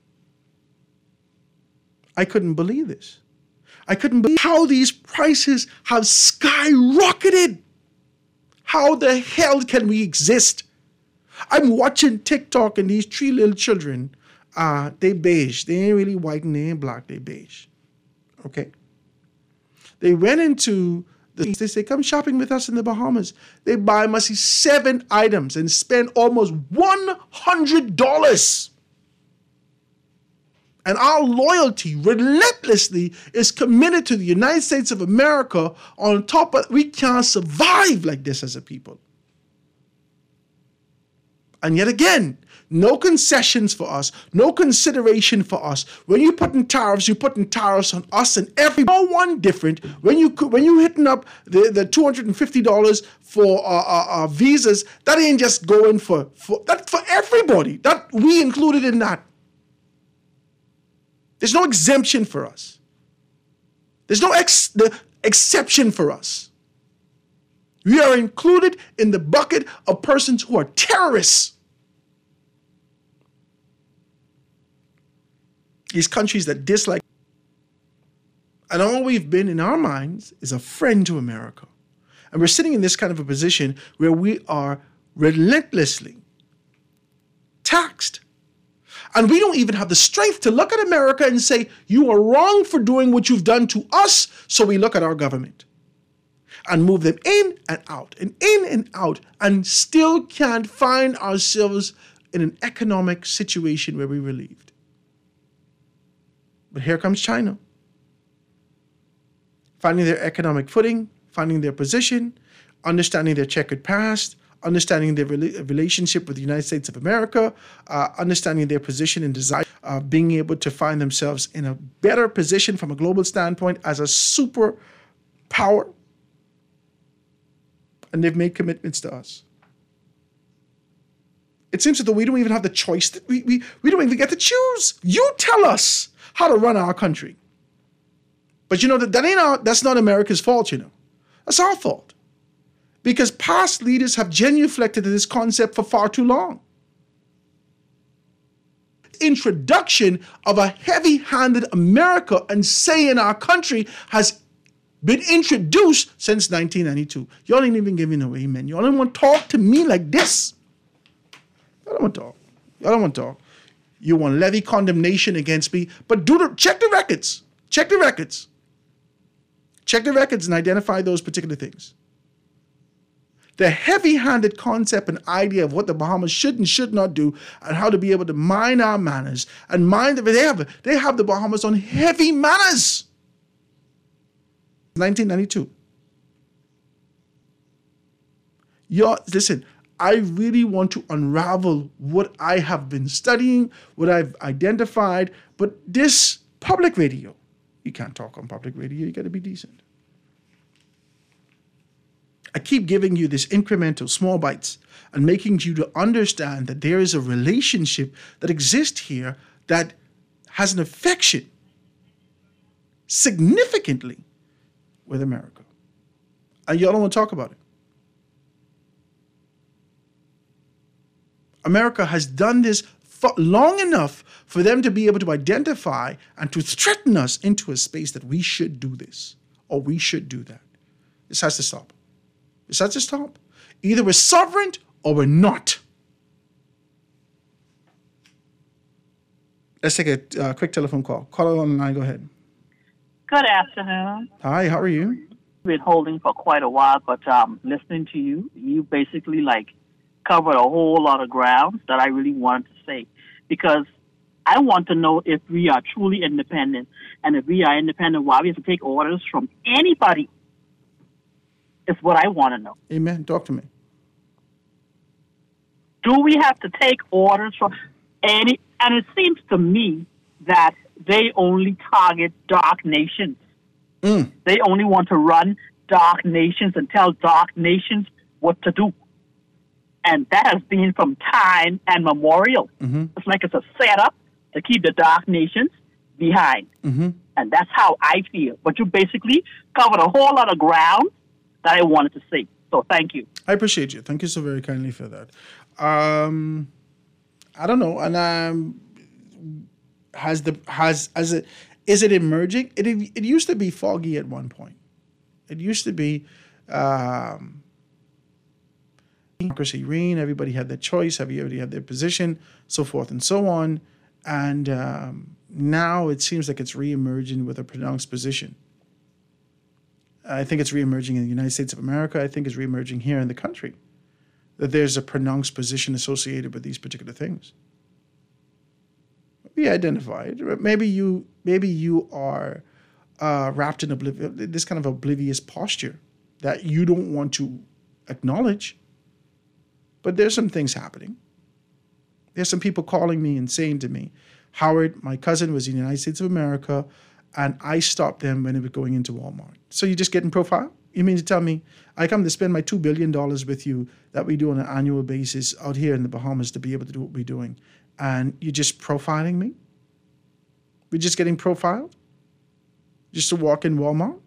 I couldn't believe this. I couldn't believe how these prices have skyrocketed. How the hell can we exist? I'm watching TikTok and these three little children, they beige. They ain't really white and they ain't black, they beige. Okay? They went into they say, come shopping with us in the Bahamas. They buy, must see 7 items and spend almost $100. And our loyalty relentlessly is committed to the United States of America. On top of, we can't survive like this as a people. And yet again, no concessions for us, no consideration for us. When you put in tariffs on us and every no one different. When you hitting up the $250 for visas, that ain't just going for that for everybody. That we included in that. There's no exemption for us. There's no exception for us. We are included in the bucket of persons who are terrorists. These countries that dislike, and all we've been in our minds is a friend to America. And we're sitting in this kind of a position where we are relentlessly taxed. And we don't even have the strength to look at America and say, you are wrong for doing what you've done to us. So we look at our government and move them in and out and in and out and still can't find ourselves in an economic situation where we're relieved. But here comes China, finding their economic footing, finding their position, understanding their checkered past, understanding their relationship with the United States of America, understanding their position and desire, being able to find themselves in a better position from a global standpoint as a superpower. And they've made commitments to us. It seems as though we don't even have the choice. We don't even get to choose. You tell us how to run our country. But you know, that's not America's fault, you know. That's our fault. Because past leaders have genuflected to this concept for far too long. Introduction of a heavy-handed America and say in our country has been introduced since 1992. Y'all ain't even giving no amen. Y'all don't want to talk to me like this. Y'all don't want to talk. Y'all don't want to talk. You want to levy condemnation against me, but check the records. Check the records. Check the records and identify those particular things. The heavy-handed concept and idea of what the Bahamas should and should not do and how to be able to mind our manners and they have the Bahamas on heavy manners. 1992. Listen, I really want to unravel what I have been studying, what I've identified, but this public radio, you can't talk on public radio, you got to be decent. I keep giving you this incremental small bites and making you to understand that there is a relationship that exists here that has an affection significantly with America. And y'all don't want to talk about it. America has done this for long enough for them to be able to identify and to threaten us into a space that we should do this or we should do that. This has to stop. This has to stop. Either we're sovereign or we're not. Let's take a quick telephone call. Caller on the line, go ahead. Good afternoon. Hi, how are you? Been holding for quite a while, but listening to you, you basically covered a whole lot of ground that I really wanted to say, because I want to know if we are truly independent, and if we are independent, why we have to take orders from anybody. Is what I want to know. Amen. Talk to me. Do we have to take orders from any? And it seems to me that they only target dark nations. They only want to run dark nations and tell dark nations what to do. And that has been from time and memorial. It's like it's a setup to keep the dark nations behind. And that's how I feel. But you basically covered a whole lot of ground that I wanted to say. So thank you. I appreciate you. Thank you so very kindly for that. I don't know. And is it emerging? It used to be foggy at one point. It used to be democracy reign. Everybody had their choice. Everybody had their position, so forth and so on. And now it seems like it's reemerging with a pronounced position. I think it's reemerging in the United States of America. I think it's reemerging here in the country, that there's a pronounced position associated with these particular things. We identify it. Maybe you are wrapped in this kind of oblivious posture that you don't want to acknowledge. But there's some things happening. There's some people calling me and saying to me, Howard, my cousin was in the United States of America, and I stopped them when it was going into Walmart. So you're just getting profile? You mean to tell me I come to spend my $2 billion with you that we do on an annual basis out here in the Bahamas to be able to do what we're doing, and you're just profiling me? We're just getting profiled? Just to walk in Walmart?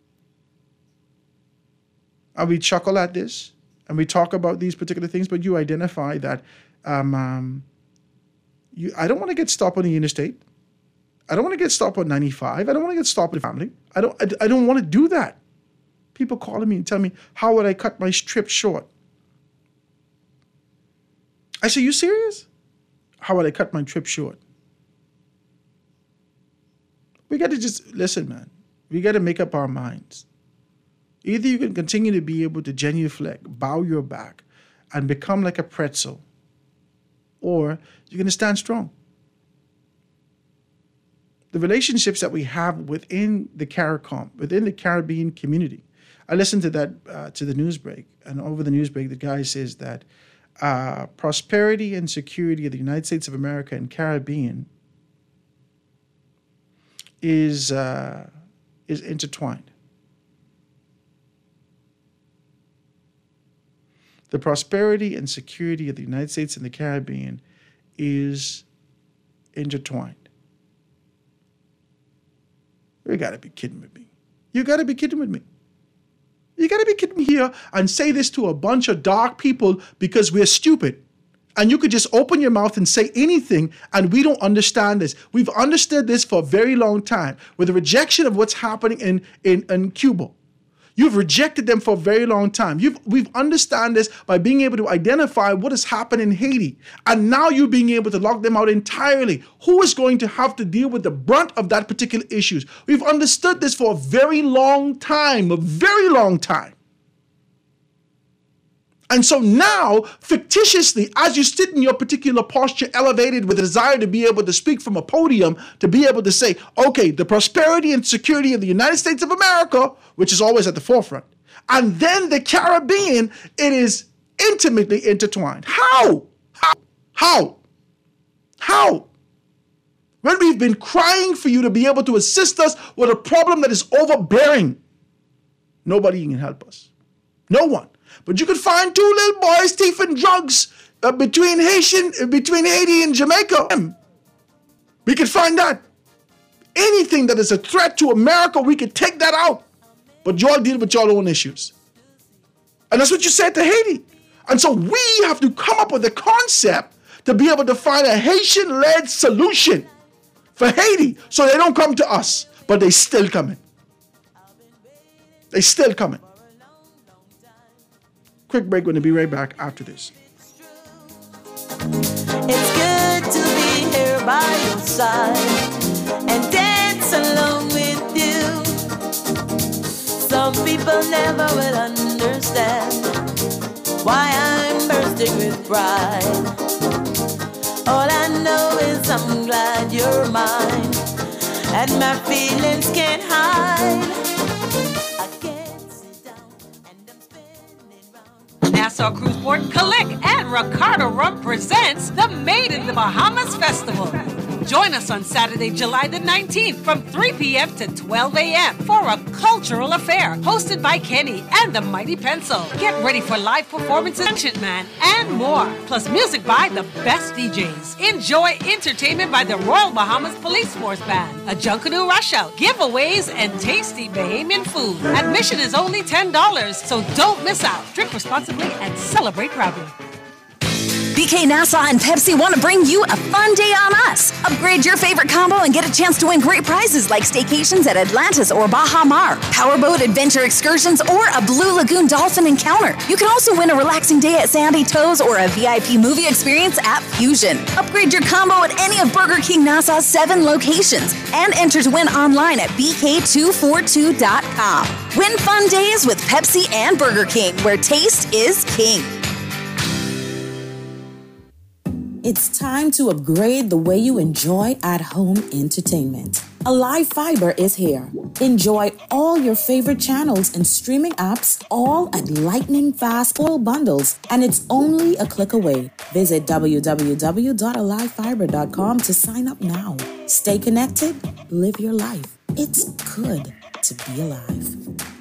And we chuckle at this, and we talk about these particular things, but you identify that I don't want to get stopped on the interstate. I don't want to get stopped on 95. I don't want to get stopped with family. I don't want to do that. People calling me and telling me, how would I cut my trip short? I say, you serious? How would I cut my trip short? We got to just, listen, man. We got to make up our minds. Either you can continue to be able to genuflect, bow your back, and become like a pretzel, or you're going to stand strong. The relationships that we have within the CARICOM, within the Caribbean community. I listened to that, to the news break, and over the news break, the guy says that prosperity and security of the United States of America and Caribbean is intertwined. The prosperity and security of the United States and the Caribbean is intertwined. You got to be kidding with me. You got to be kidding with me. You got to be kidding me here and say this to a bunch of dark people because we're stupid. And you could just open your mouth and say anything, and we don't understand this. We've understood this for a very long time with the rejection of what's happening in Cuba. You've rejected them for a very long time. We've understand this by being able to identify what has happened in Haiti. And now you're being able to lock them out entirely. Who is going to have to deal with the brunt of that particular issues? We've understood this for a very long time, a very long time. And so now, fictitiously, as you sit in your particular posture, elevated with a desire to be able to speak from a podium, to be able to say, okay, the prosperity and security of the United States of America, which is always at the forefront, and then the Caribbean, it is intimately intertwined. How? When we've been crying for you to be able to assist us with a problem that is overbearing, nobody can help us. No one. But you could find two little boys thieving drugs between Haiti and Jamaica. We could find that. Anything that is a threat to America, we could take that out. But y'all deal with your own issues. And that's what you said to Haiti. And so we have to come up with a concept to be able to find a Haitian-led solution for Haiti so they don't come to us, but they still coming. They still coming. Quick break. Going to be right back after this. It's good to be here by your side and dance along with you. Some people never will understand why I'm bursting with pride. All I know is I'm glad you're mine, and my feelings can't hide. Nassau Cruise Port, Kalik, and Ricardo Rum presents the Made in the Bahamas Festival. Join us on Saturday, July the 19th from 3 p.m. to 12 a.m. for a cultural affair hosted by Kenny and the Mighty Pencil. Get ready for live performances, Ancient Man, and more. Plus music by the best DJs. Enjoy entertainment by the Royal Bahamas Police Force Band, a Junkanoo Rush Out, giveaways, and tasty Bahamian food. Admission is only $10, so don't miss out. Drink responsibly and celebrate proudly. BK Nassau and Pepsi want to bring you a fun day on us. Upgrade your favorite combo and get a chance to win great prizes like staycations at Atlantis or Baha Mar, powerboat adventure excursions, or a Blue Lagoon dolphin encounter. You can also win a relaxing day at Sandy Toes or a VIP movie experience at Fusion. Upgrade your combo at any of Burger King Nassau's 7 locations and enter to win online at bk242.com. Win fun days with Pepsi and Burger King, where taste is king. It's time to upgrade the way you enjoy at-home entertainment. Alive Fiber is here. Enjoy all your favorite channels and streaming apps, all at lightning-fast full bundles, and it's only a click away. Visit www.alivefiber.com to sign up now. Stay connected, live your life. It's good to be alive.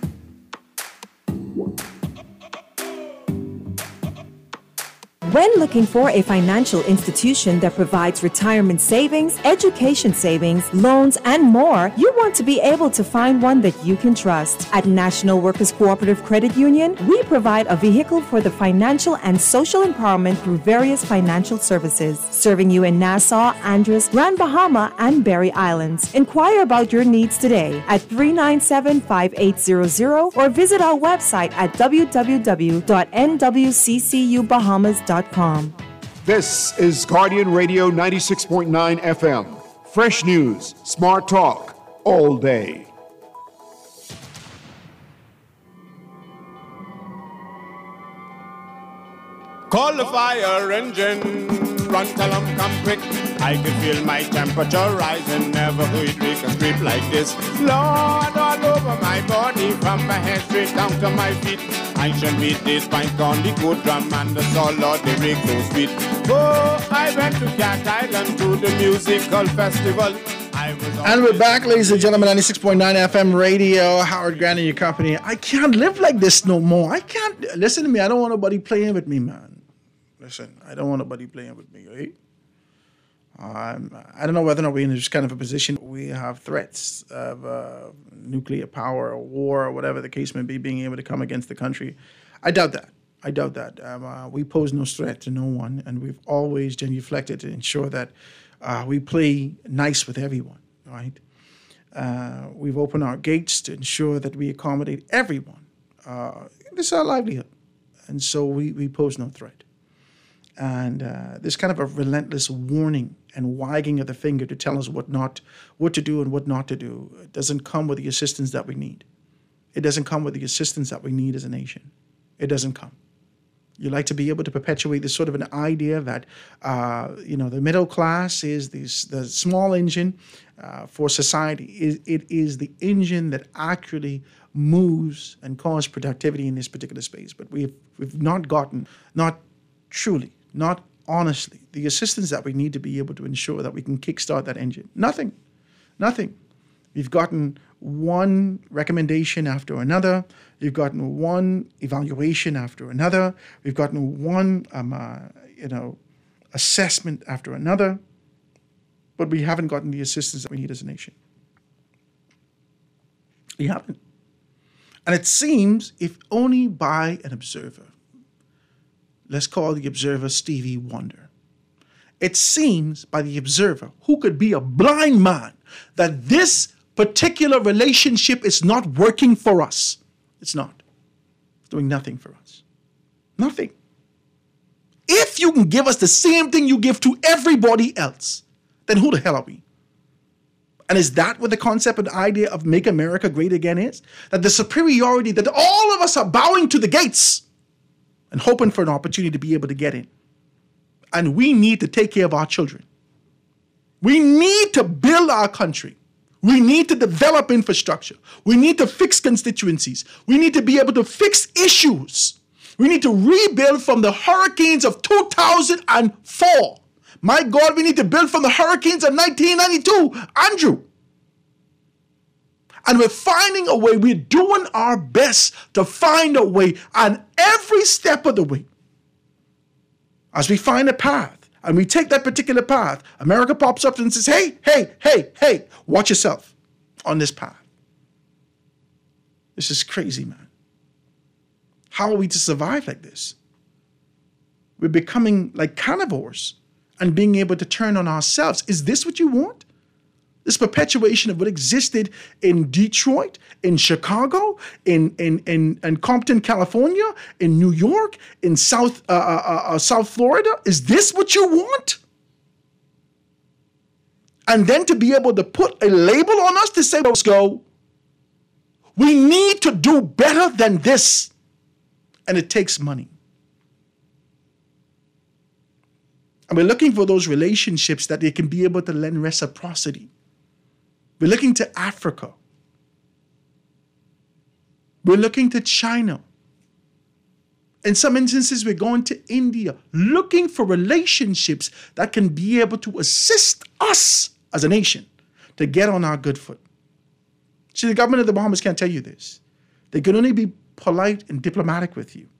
When looking for a financial institution that provides retirement savings, education savings, loans, and more, you want to be able to find one that you can trust. At National Workers Cooperative Credit Union, we provide a vehicle for the financial and social empowerment through various financial services, serving you in Nassau, Andros, Grand Bahama, and Berry Islands. Inquire about your needs today at 397-5800 or visit our website at www.nwccubahamas.com. This is Guardian Radio 96.9 FM. Fresh news, smart talk, all day. Call the fire engine, run, tell them come quick. I can feel my temperature rising, never could we can creep like this. Lord, all over my body, from my head straight down to my feet. I shall meet this pint on the good drum and the solo lyric so sweet. Oh, I went to Cat Island to the musical festival. And we're back, ladies and gentlemen, 96.9 FM radio. Howard Grant and your company. I can't live like this no more. I can't. Listen to me. I don't want nobody playing with me, man. Listen, I don't want nobody playing with me, right? I don't know whether or not we're in this kind of a position. We have threats of nuclear power or war or whatever the case may be being able to come against the country. I doubt that. We pose no threat to no one, and we've always genuflected to ensure that we play nice with everyone, right? We've opened our gates to ensure that we accommodate everyone. This is our livelihood, and so we pose no threat. And this kind of a relentless warning and wagging of the finger to tell us what to do and what not to do. It doesn't come with the assistance that we need. It doesn't come with the assistance that we need as a nation. It doesn't come. You like to be able to perpetuate this sort of an idea that, the middle class is the small engine for society. It is the engine that actually moves and causes productivity in this particular space. But we've not gotten, not truly, not honestly, the assistance that we need to be able to ensure that we can kickstart that engine. Nothing. We've gotten one recommendation after another. We've gotten one evaluation after another. We've gotten one, assessment after another. But we haven't gotten the assistance that we need as a nation. We haven't. And it seems, if only by an observer, let's call the observer Stevie Wonder. It seems by the observer, who could be a blind man, that this particular relationship is not working for us. It's not. It's doing nothing for us. Nothing. If you can give us the same thing you give to everybody else, then who the hell are we? And is that what the concept and idea of Make America Great Again is? That the superiority, that all of us are bowing to the gates and hoping for an opportunity to be able to get in. And we need to take care of our children. We need to build our country. We need to develop infrastructure. We need to fix constituencies. We need to be able to fix issues. We need to rebuild from the hurricanes of 2004. My God, we need to build from the hurricanes of 1992, Andrew. And we're finding a way. We're doing our best to find a way. And every step of the way, as we find a path, and we take that particular path, America pops up and says, hey, watch yourself on this path. This is crazy, man. How are we to survive like this? We're becoming like carnivores and being able to turn on ourselves. Is this what you want? This perpetuation of what existed in Detroit, in Chicago, in Compton, California, in New York, in South Florida. Is this what you want? And then to be able to put a label on us to say, let's go. We need to do better than this. And it takes money. And we're looking for those relationships that they can be able to lend reciprocity. We're looking to Africa. We're looking to China. In some instances, we're going to India, looking for relationships that can be able to assist us as a nation to get on our good foot. See, the government of the Bahamas can't tell you this. They can only be polite and diplomatic with you.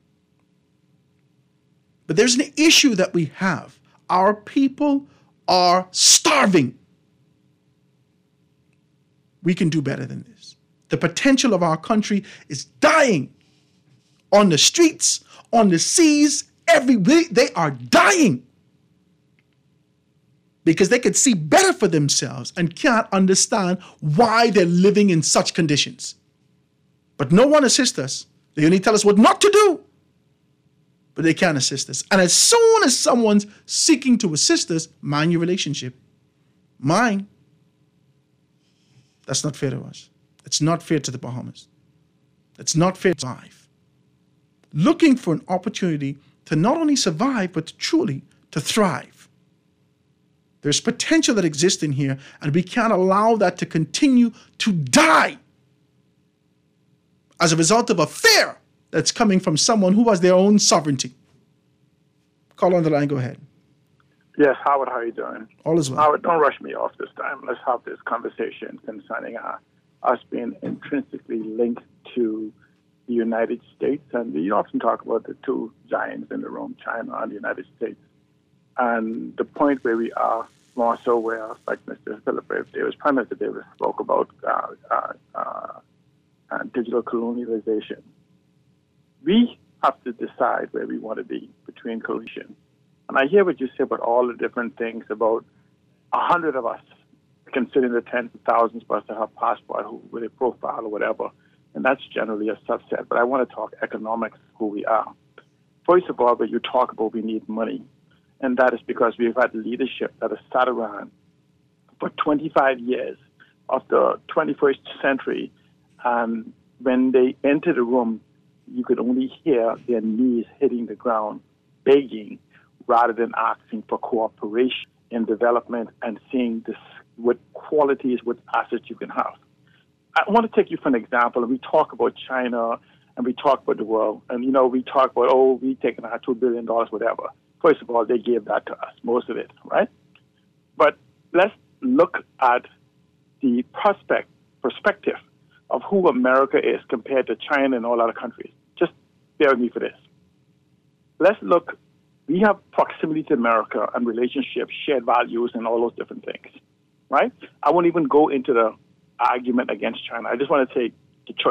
But there's an issue that we have. Our people are starving. We can do better than this. The potential of our country is dying. On the streets, on the seas, everywhere, they are dying. Because they could see better for themselves and can't understand why they're living in such conditions. But no one assists us. They only tell us what not to do. But they can't assist us. And as soon as someone's seeking to assist us, mind your relationship. Mine. That's not fair to us. It's not fair to the Bahamas. It's not fair to survive. Looking for an opportunity to not only survive, but truly to thrive. There's potential that exists in here, and we can't allow that to continue to die as a result of a fear that's coming from someone who has their own sovereignty. Call on the line, go ahead. Yes, Howard, how are you doing? All is well. Howard, don't rush me off this time. Let's have this conversation concerning us being intrinsically linked to the United States. And you often talk about the two giants in the room, China and the United States. And the point where we are more so where, like Mr. Philip Davis, Prime Minister Davis spoke about digital colonialization. We have to decide where we want to be between collision. And I hear what you say about all the different things, about 100 of us, considering the tens of thousands of us that have passport with a profile or whatever, and that's generally a subset. But I want to talk economics, who we are. First of all, when you talk about we need money, and that is because we've had leadership that has sat around for 25 years of the 21st century, and when they enter the room, you could only hear their knees hitting the ground, begging, rather than asking for cooperation in development and seeing this, what qualities, what assets you can have. I want to take you for an example, and we talk about China, and we talk about the world, and, we talk about, we taking our $2 billion, whatever. First of all, they gave that to us, most of it, right? But let's look at the perspective of who America is compared to China and all other countries. Just bear with me for this. Let's look. We have proximity to America and relationships, shared values, and all those different things, right? I won't even go into the argument against China. I just want to take the choice.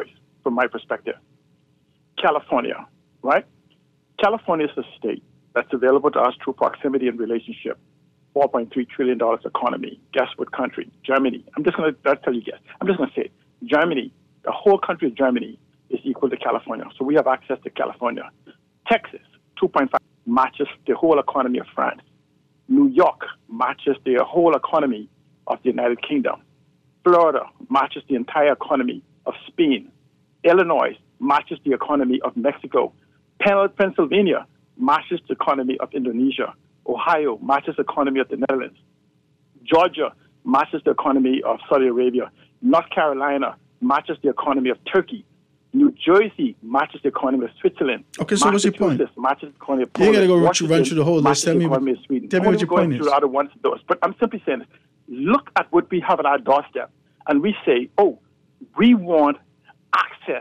from my perspective. California, right? California is a state that's available to us through proximity and relationship. $4.3 trillion economy. Guess what country? Germany. I'm just going to tell you guess. I'm just going to say it. Germany, the whole country of Germany is equal to California. So we have access to California. Texas, 2.5, matches the whole economy of France. New York matches the whole economy of the United Kingdom. Florida matches the entire economy of Spain. Illinois matches the economy of Mexico. Pennsylvania matches the economy of Indonesia. Ohio matches the economy of the Netherlands. Georgia matches the economy of Saudi Arabia. North Carolina matches the economy of Turkey. New Jersey matches the economy of Switzerland. Okay, so what's your point? Matches the economy of You Poland. got to go run through the whole list. Tell me what your point is. Through the other ones of those, but I'm simply saying, look at what we have at our doorstep, and we say, oh, we want access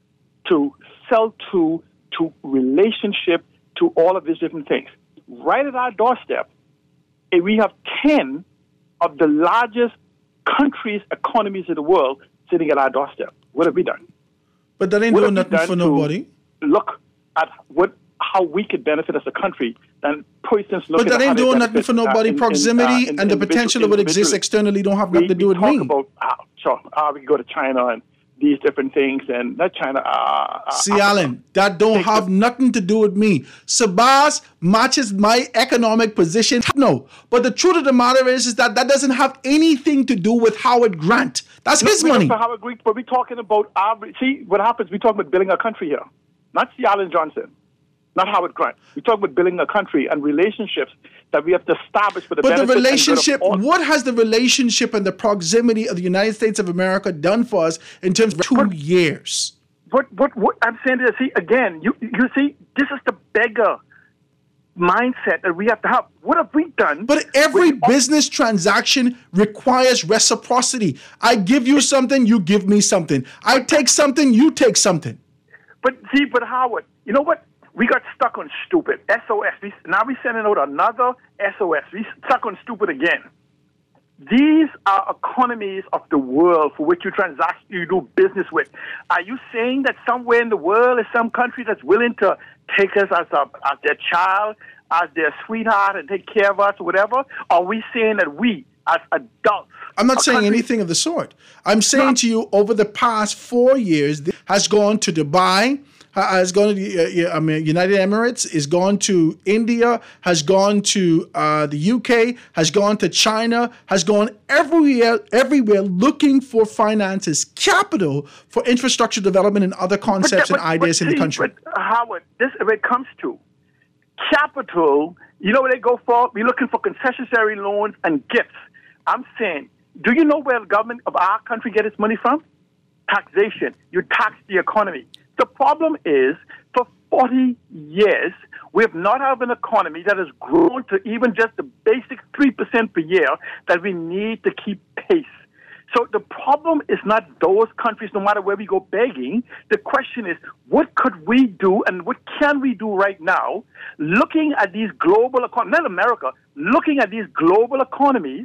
to sell to relationship, to all of these different things. Right at our doorstep, we have 10 of the largest countries, economies in the world sitting at our doorstep. What have we done? But that ain't doing nothing for nobody. Look at how we could benefit as a country. And for instance, but that ain't doing nothing for nobody. Proximity and the potential of what exists externally don't have nothing to do with me. We talk about, we go to China and these different things, and that China. See, Alan, that don't have nothing to do with me. Sabas matches my economic position. No, but the truth of the matter is that doesn't have anything to do with Howard Grant. That's his money. Howard Grant, but we're talking about see what happens. We're talking about building a country here, not C. Alan Johnson, not Howard Grant. We're talking about building a country and relationships that we have to establish for the benefit. But the relationship, what has the relationship and the proximity of the United States of America done for us in terms of 2 years? What I'm saying is, see, again, you see, this is the beggar mindset that we have to have. What have we done? But every business transaction requires reciprocity. I give you something, you give me something. I take something, you take something. But Howard, you know what? We got stuck on stupid. SOS. Now we're sending out another SOS. We stuck on stupid again. These are economies of the world for which you transact, you do business with. Are you saying that somewhere in the world is some country that's willing to take us as their child, as their sweetheart, and take care of us or whatever? Are we saying that we, as adults... I'm not saying anything of the sort. I'm saying to you, over the past 4 years, has gone to Dubai, has gone to United Emirates, is gone to India, has gone to the UK, has gone to China, has gone everywhere looking for finances, capital for infrastructure development and other concepts and ideas in the country. But Howard, when it comes to capital, you know what they go for? We're looking for concessionary loans and gifts. I'm saying, do you know where the government of our country gets its money from? Taxation. You tax the economy. The problem is, for 40 years, we have not had an economy that has grown to even just the basic 3% per year that we need to keep pace. So the problem is not those countries, no matter where we go begging. The question is, what could we do and what can we do right now, looking at these global economies, not America, looking at these global economies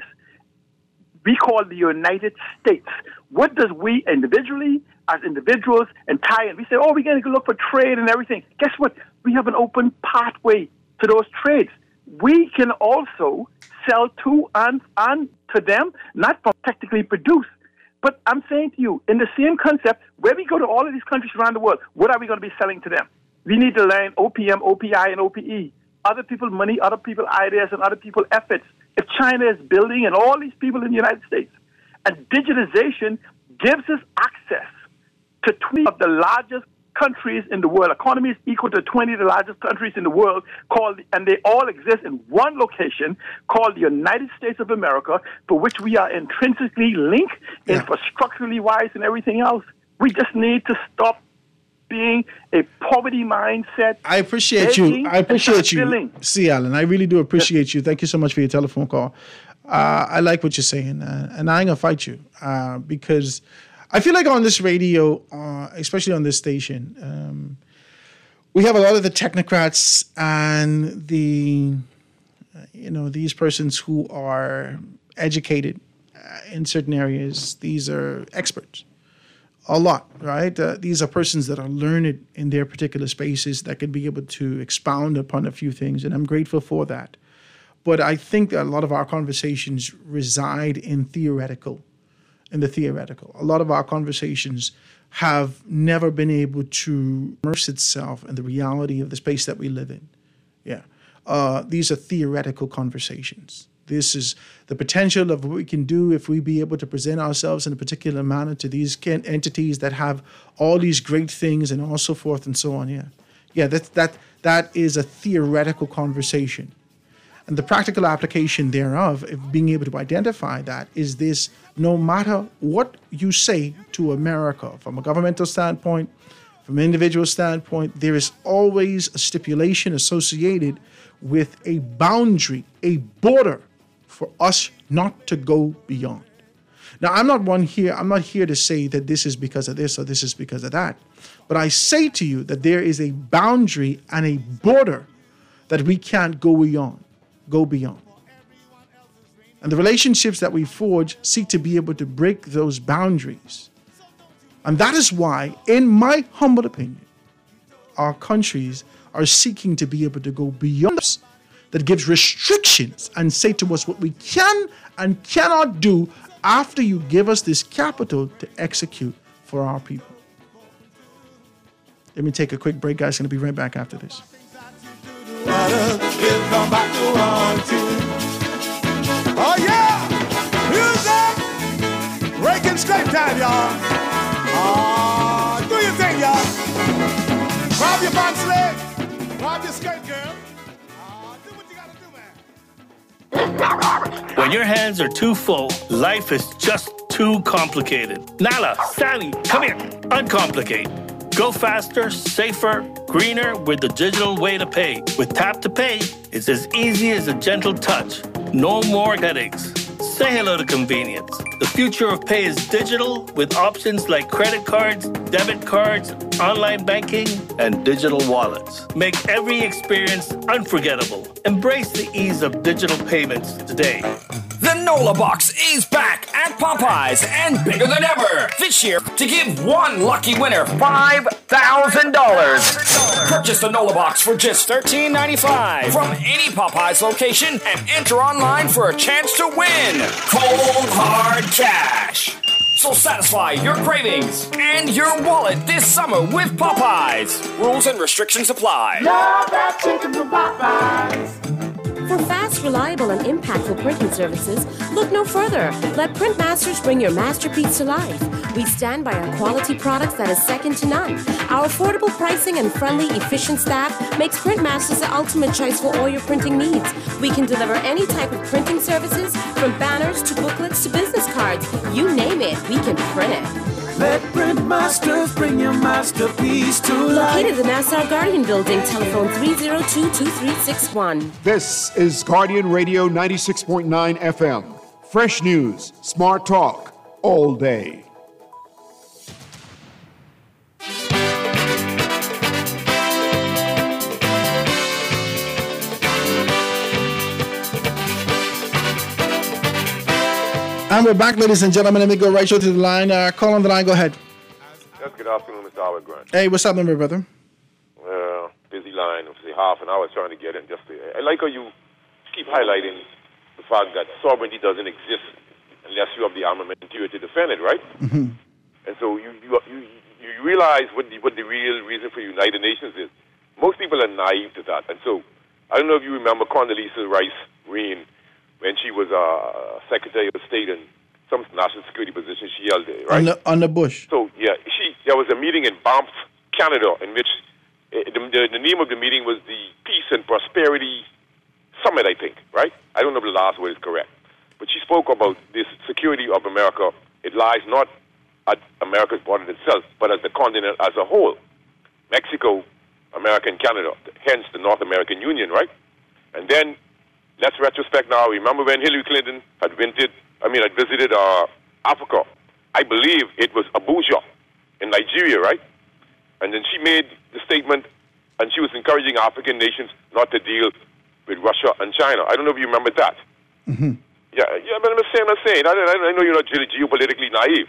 we call the United States. What does we individually, as individuals, and tie in? We say, oh, we're going to look for trade and everything. Guess what? We have an open pathway to those trades. We can also sell to and to them, not from technically produced. But I'm saying to you, in the same concept, where we go to all of these countries around the world, what are we going to be selling to them? We need to learn OPM, OPI, and OPE. Other people's money, other people's ideas, and other people's efforts. If China is building and all these people in the United States, and digitization gives us access to 20 of the largest countries in the world, economies equal to 20 of the largest countries in the world, and they all exist in one location called the United States of America, for which we are intrinsically linked, infrastructurally wise and everything else. We just need to stop being a poverty mindset. I appreciate you. I appreciate you. See, Alan, I really do appreciate you. Thank you so much for your telephone call. I like what you're saying, and I ain't gonna fight you because I feel like on this radio, especially on this station, we have a lot of the technocrats and the, these persons who are educated in certain areas. These are experts A lot, right? These are persons that are learned in their particular spaces that can be able to expound upon a few things, and I'm grateful for that. But I think that a lot of our conversations reside in the theoretical. A lot of our conversations have never been able to immerse itself in the reality of the space that we live in. Yeah. These are theoretical conversations. This is the potential of what we can do if we be able to present ourselves in a particular manner to these entities that have all these great things and all so forth and so on. Yeah, that is a theoretical conversation. And the practical application thereof, of being able to identify that, is this: no matter what you say to America, from a governmental standpoint, from an individual standpoint, there is always a stipulation associated with a boundary, a border for us not to go beyond. Now, I'm not here to say that this is because of this or this is because of that. But I say to you that there is a boundary and a border that we can't go beyond. And the relationships that we forge seek to be able to break those boundaries. And that is why, in my humble opinion, our countries are seeking to be able to go beyond us, that gives restrictions and say to us what we can and cannot do after you give us this capital to execute for our people. Let me take a quick break, guys. Going to be right back after this. Oh yeah! Music! Breaking scrape time, y'all. Do your thing, y'all. Grab your pants leg. Grab your skirt, girl. Do what you gotta do, man. When your hands are too full, life is just too complicated. Nala, Sally, come here. Uncomplicate. Go faster, safer, greener with the digital way to pay. With Tap to Pay, it's as easy as a gentle touch. No more headaches. Say hello to convenience. The future of pay is digital with options like credit cards, debit cards, online banking, and digital wallets. Make every experience unforgettable. Embrace the ease of digital payments today. The NOLA Box is back at Popeyes and bigger than ever this year to give one lucky winner $5,000. Purchase the NOLA Box for just $13.95 from any Popeyes location and enter online for a chance to win cold hard cash. So satisfy your cravings and your wallet this summer with Popeyes. Rules and restrictions apply. Love that chicken from Popeyes. For fast, reliable, and impactful printing services, look no further. Let Printmasters bring your masterpiece to life. We stand by our quality products that is second to none. Our affordable pricing and friendly, efficient staff makes Printmasters the ultimate choice for all your printing needs. We can deliver any type of printing services, from banners to booklets to business cards. You name it, we can print it. Let Printmasters bring your masterpiece to life. Located in the Nassau Guardian Building, telephone 302-2361. This is Guardian Radio 96.9 FM. Fresh news, smart talk, all day. And we're back, ladies and gentlemen. Let me go right to the line. Call on the line. Go ahead. Yes, good afternoon, Mr. Howard Grant. Hey, what's up, my brother? Busy line. Say half an hour trying to get in. I like how you keep highlighting the fact that sovereignty doesn't exist unless you have the armamentarium to defend it, right? Mm-hmm. And so you realize what the real reason for United Nations is. Most people are naive to that. And so I don't know if you remember Condoleezza Rice Green when she was Secretary of State in some national security position she held there, right? On the Bush. So, yeah, there was a meeting in Banff, Canada, in which the name of the meeting was the Peace and Prosperity Summit, I think, right? I don't know if the last word is correct. But she spoke about this security of America. It lies not at America's border itself, but as the continent as a whole. Mexico, America, and Canada, hence the North American Union, right? And then let's retrospect now. Remember when Hillary Clinton had visited Africa? I believe it was Abuja in Nigeria, right? And then she made the statement, and she was encouraging African nations not to deal with Russia and China. I don't know if you remember that. Mm-hmm. Yeah, but I'm saying. I know you're not geopolitically naive.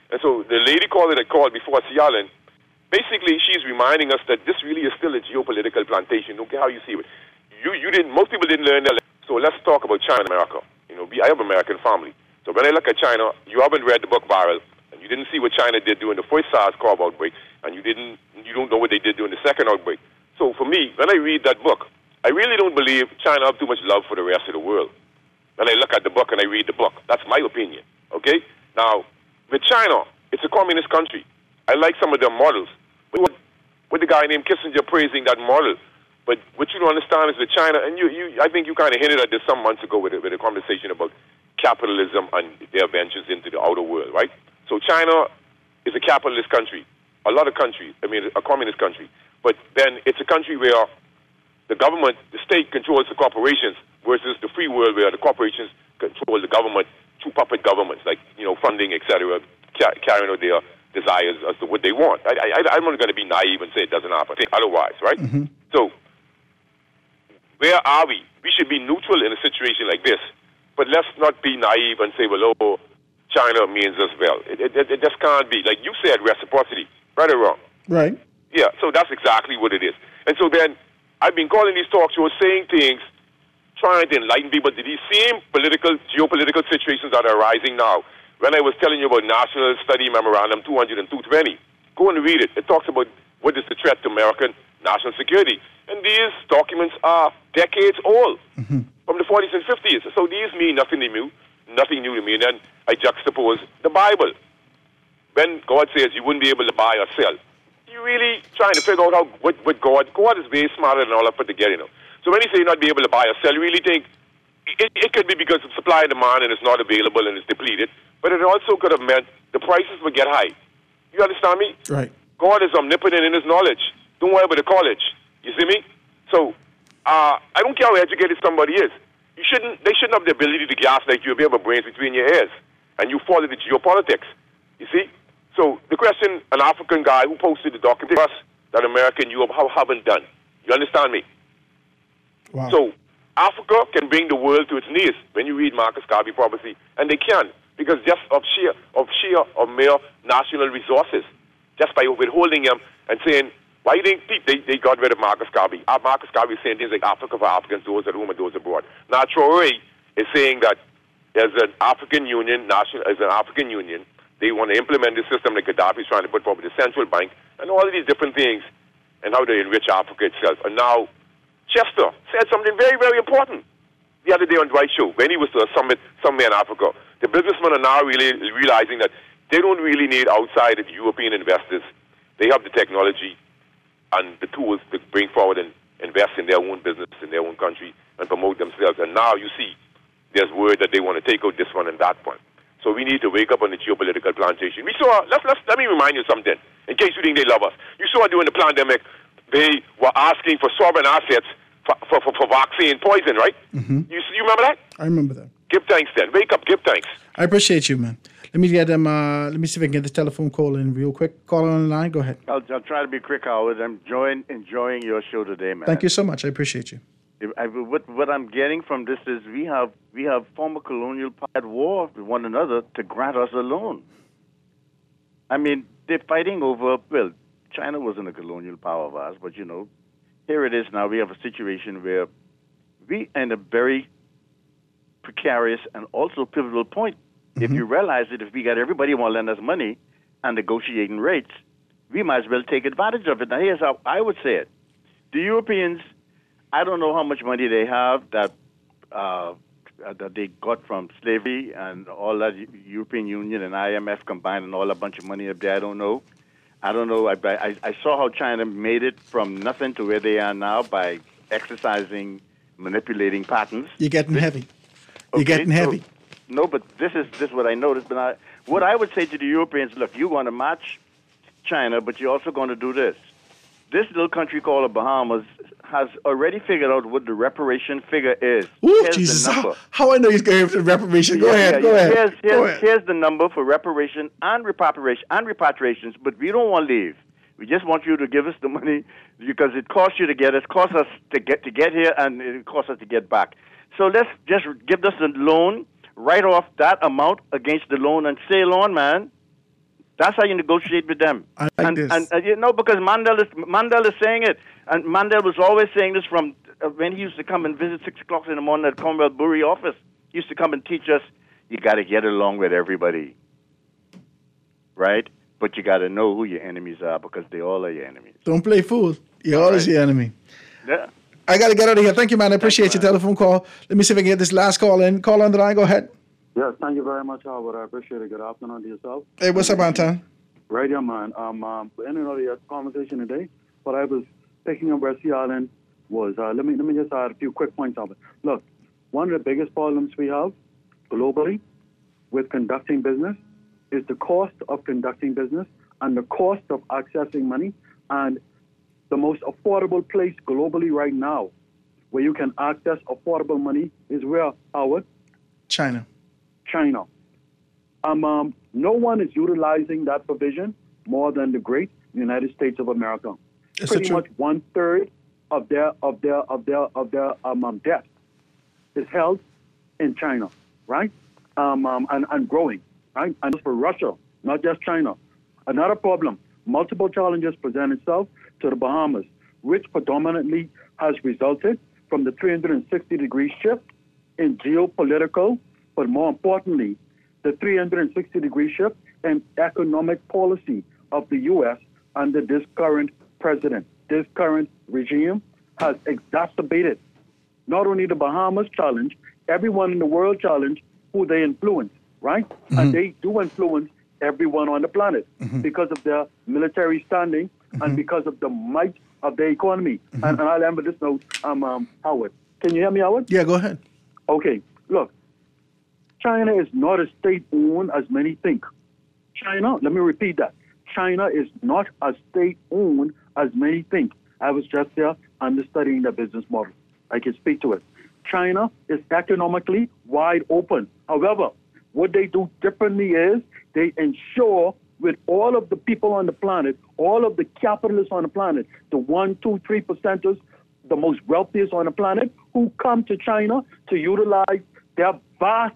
And so the lady caller that called before, Cialan, basically she's reminding us that this really is still a geopolitical plantation. Don't care how you see it. Most people didn't learn that. So let's talk about China and America. I have an American family. So when I look at China, you haven't read the book Barrel, and you didn't see what China did during the first SARS-CoV outbreak, and you don't know what they did during the second outbreak. So for me, when I read that book, I really don't believe China have too much love for the rest of the world. When I look at the book and I read the book, that's my opinion. Okay? Now, with China, it's a communist country. I like some of their models. But with the guy named Kissinger praising that model, but what you don't understand is that China, and I think you kind of hinted at this some months ago with a conversation about capitalism and their ventures into the outer world, right? So China is a capitalist country, a communist country. But then it's a country where the government, the state controls the corporations, versus the free world where the corporations control the government through puppet governments, like, funding, etc., carrying out their desires as to what they want. I'm not going to be naive and say it doesn't happen. Otherwise, right? Mm-hmm. So, where are we? We should be neutral in a situation like this, but let's not be naive and say, well, China means us well. It just can't be. Like you said, reciprocity, right or wrong? Right. Yeah, so that's exactly what it is. And so then, I've been calling these talk shows, saying things, trying to enlighten people to these same geopolitical situations that are arising now. When I was telling you about National Study Memorandum 200 and 220, go and read it. It talks about what is the threat to American national security. And these documents are decades old, from the 40s and 50s. So these mean nothing new to me. And then I juxtapose the Bible. When God says you wouldn't be able to buy or sell, you're really trying to figure out what God is way smarter than all that put together, So when you say not be able to buy or sell, you really think it could be because of supply and demand and it's not available and it's depleted. But it also could have meant the prices would get high. You understand me? Right. God is omnipotent in his knowledge. Don't worry about the college. You see me? So I don't care how educated somebody is. They shouldn't have the ability to gaslight you if you have a brains between your ears and you fall into geopolitics. You see? So the question, an African guy who posted the document that America and Europe haven't done. You understand me? Wow. So Africa can bring the world to its knees when you read Marcus Garvey prophecy, and they can, because just of mere national resources, just by withholding them and saying, why do you think they got rid of Marcus Garvey? Marcus Garvey is saying things like Africa for Africans, those at home and those abroad. Now Traoré is saying that as an African Union, they want to implement the system that Gaddafi is trying to put forward the central bank and all of these different things and how they enrich Africa itself. And now Chester said something very, very important the other day on Dwight Show when he was to a summit somewhere in Africa. The businessmen are now really realizing that they don't really need outside European investors. They have the technology and the tools to bring forward and invest in their own business in their own country and promote themselves. And now you see there's word that they want to take out this one and that one. So we need to wake up on the geopolitical plantation. We saw, let me remind you something, in case you think they love us. You saw during the pandemic, they were asking for sovereign assets for vaccine poison, right? Mm-hmm. You remember that? I remember that. Give thanks then. Wake up, give thanks. I appreciate you, man. Let me get them. Let me see if I can get this telephone call in real quick. Call on the line. Go ahead. I'll try to be quick, Howard. I'm enjoying your show today, man. Thank you so much. I appreciate you. What I'm getting from this is we have former colonial power at war with one another to grant us a loan. I mean, they're fighting over. Well, China wasn't a colonial power of ours, but here it is now. We have a situation where we are in a very precarious and also pivotal point. Mm-hmm. If you realize that if we got everybody want to lend us money and negotiating rates, we might as well take advantage of it. Now, here's how I would say it. The Europeans, I don't know how much money they have that they got from slavery and all that, European Union and IMF combined and all a bunch of money up there. I don't know. I saw how China made it from nothing to where they are now by manipulating patterns. You're getting heavy. You're getting heavy. No, but this is what I noticed. But what I would say to the Europeans, look, you want to match China, but you're also going to do this. This little country called the Bahamas has already figured out what the reparation figure is. Ooh, Jesus! How I know he's going to reparation? Go ahead. Here's the number for reparation and repatriations. But we don't want to leave. We just want you to give us the money because it costs you to get us, costs us to get here, and it costs us to get back. So let's just give us a loan, write off that amount against the loan, and sail on, man. That's how you negotiate with them. I like this. And you know, because Mandela is saying it, and Mandela was always saying this from when he used to come and visit 6 o'clock in the morning at Commonwealth Brewery office. He used to come and teach us, you got to get along with everybody, right? But you got to know who your enemies are, because they all are your enemies. Don't play fool. You're always your enemy. Yeah. I got to get out of here. Thank you, man. I appreciate your telephone call. Let me see if I can get this last call in. Call on the line. Go ahead. Yes, thank you very much, Howard. I appreciate it. Good afternoon to yourself. Hey, what's up, Anton? Right here, man. In another conversation today, but I was picking up where C. Allen was. Let me just add a few quick points of it. Look, one of the biggest problems we have globally with conducting business is the cost of conducting business and the cost of accessing money. And the most affordable place globally right now where you can access affordable money is where, Howard? China. No one is utilizing that provision more than the great United States of America. Pretty much 1/3 of their debt is held in China, right? And growing, right? And for Russia, not just China. Another problem: multiple challenges present itself to the Bahamas, which predominantly has resulted from the 360-degree shift in geopolitical, but more importantly, the 360-degree shift in economic policy of the U.S. under this current president. This current regime has exacerbated not only the Bahamas challenge, everyone in the world challenge who they influence, right? Mm-hmm. And they do influence everyone on the planet because of their military standing and because of the might of their economy. And I'll end with this note, Howard. Can you hear me, Howard? Yeah, go ahead. Okay, look. China is not as state-owned as many think. China, let me repeat that. China is not as state-owned as many think. I was just there understudying the business model. I can speak to it. China is economically wide open. However, what they do differently is they ensure with all of the people on the planet, all of the capitalists on the planet, the 1%, 2%, 3%ers, the most wealthiest on the planet, who come to China to utilize their vast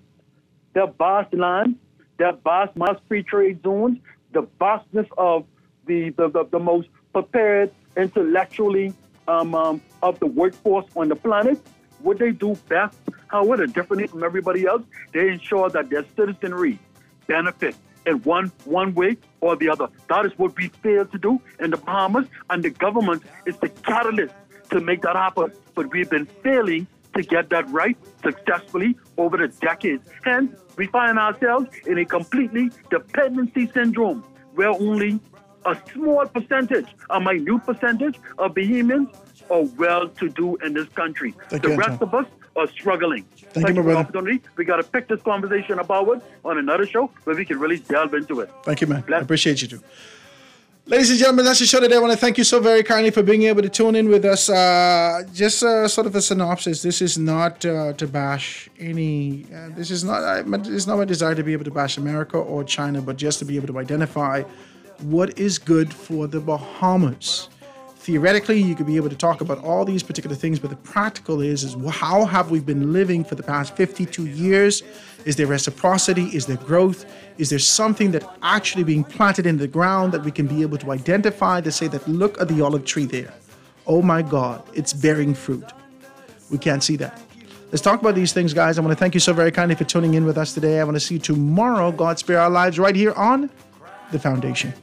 land, their vast mass free trade zones, the vastness of the most prepared intellectually of the workforce on the planet. What they do best, however, differently from everybody else, they ensure that their citizenry benefit in one way or the other. That is what we fail to do in the Bahamas, and the government is the catalyst to make that happen. But we've been failing to get that right successfully over the decades. Hence, we find ourselves in a completely dependency syndrome where only a small percentage, a minute percentage of Bahamians are well-to-do in this country. The rest of us are struggling. Thank you for the opportunity. We got to pick this conversation about it on another show where we can really delve into it. Thank you, man. I appreciate you too. Ladies and gentlemen, that's the show today. I want to thank you so very kindly for being able to tune in with us. Just sort of a synopsis. This is not to bash any. This is not. It's not my desire to be able to bash America or China, but just to be able to identify what is good for the Bahamas. Theoretically, you could be able to talk about all these particular things, but the practical is how have we been living for the past 52 years? Is there reciprocity? Is there growth? Is there something that actually being planted in the ground that we can be able to identify to say that, look at the olive tree there. Oh my God, it's bearing fruit. We can't see that. Let's talk about these things, guys. I want to thank you so very kindly for tuning in with us today. I want to see you tomorrow. God spare our lives right here on The Foundation.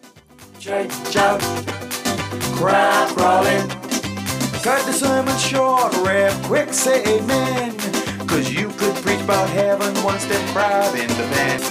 Crowd crawling. Cut the sermon short, real quick, say amen. 'Cause you could preach about heaven one step right in the van.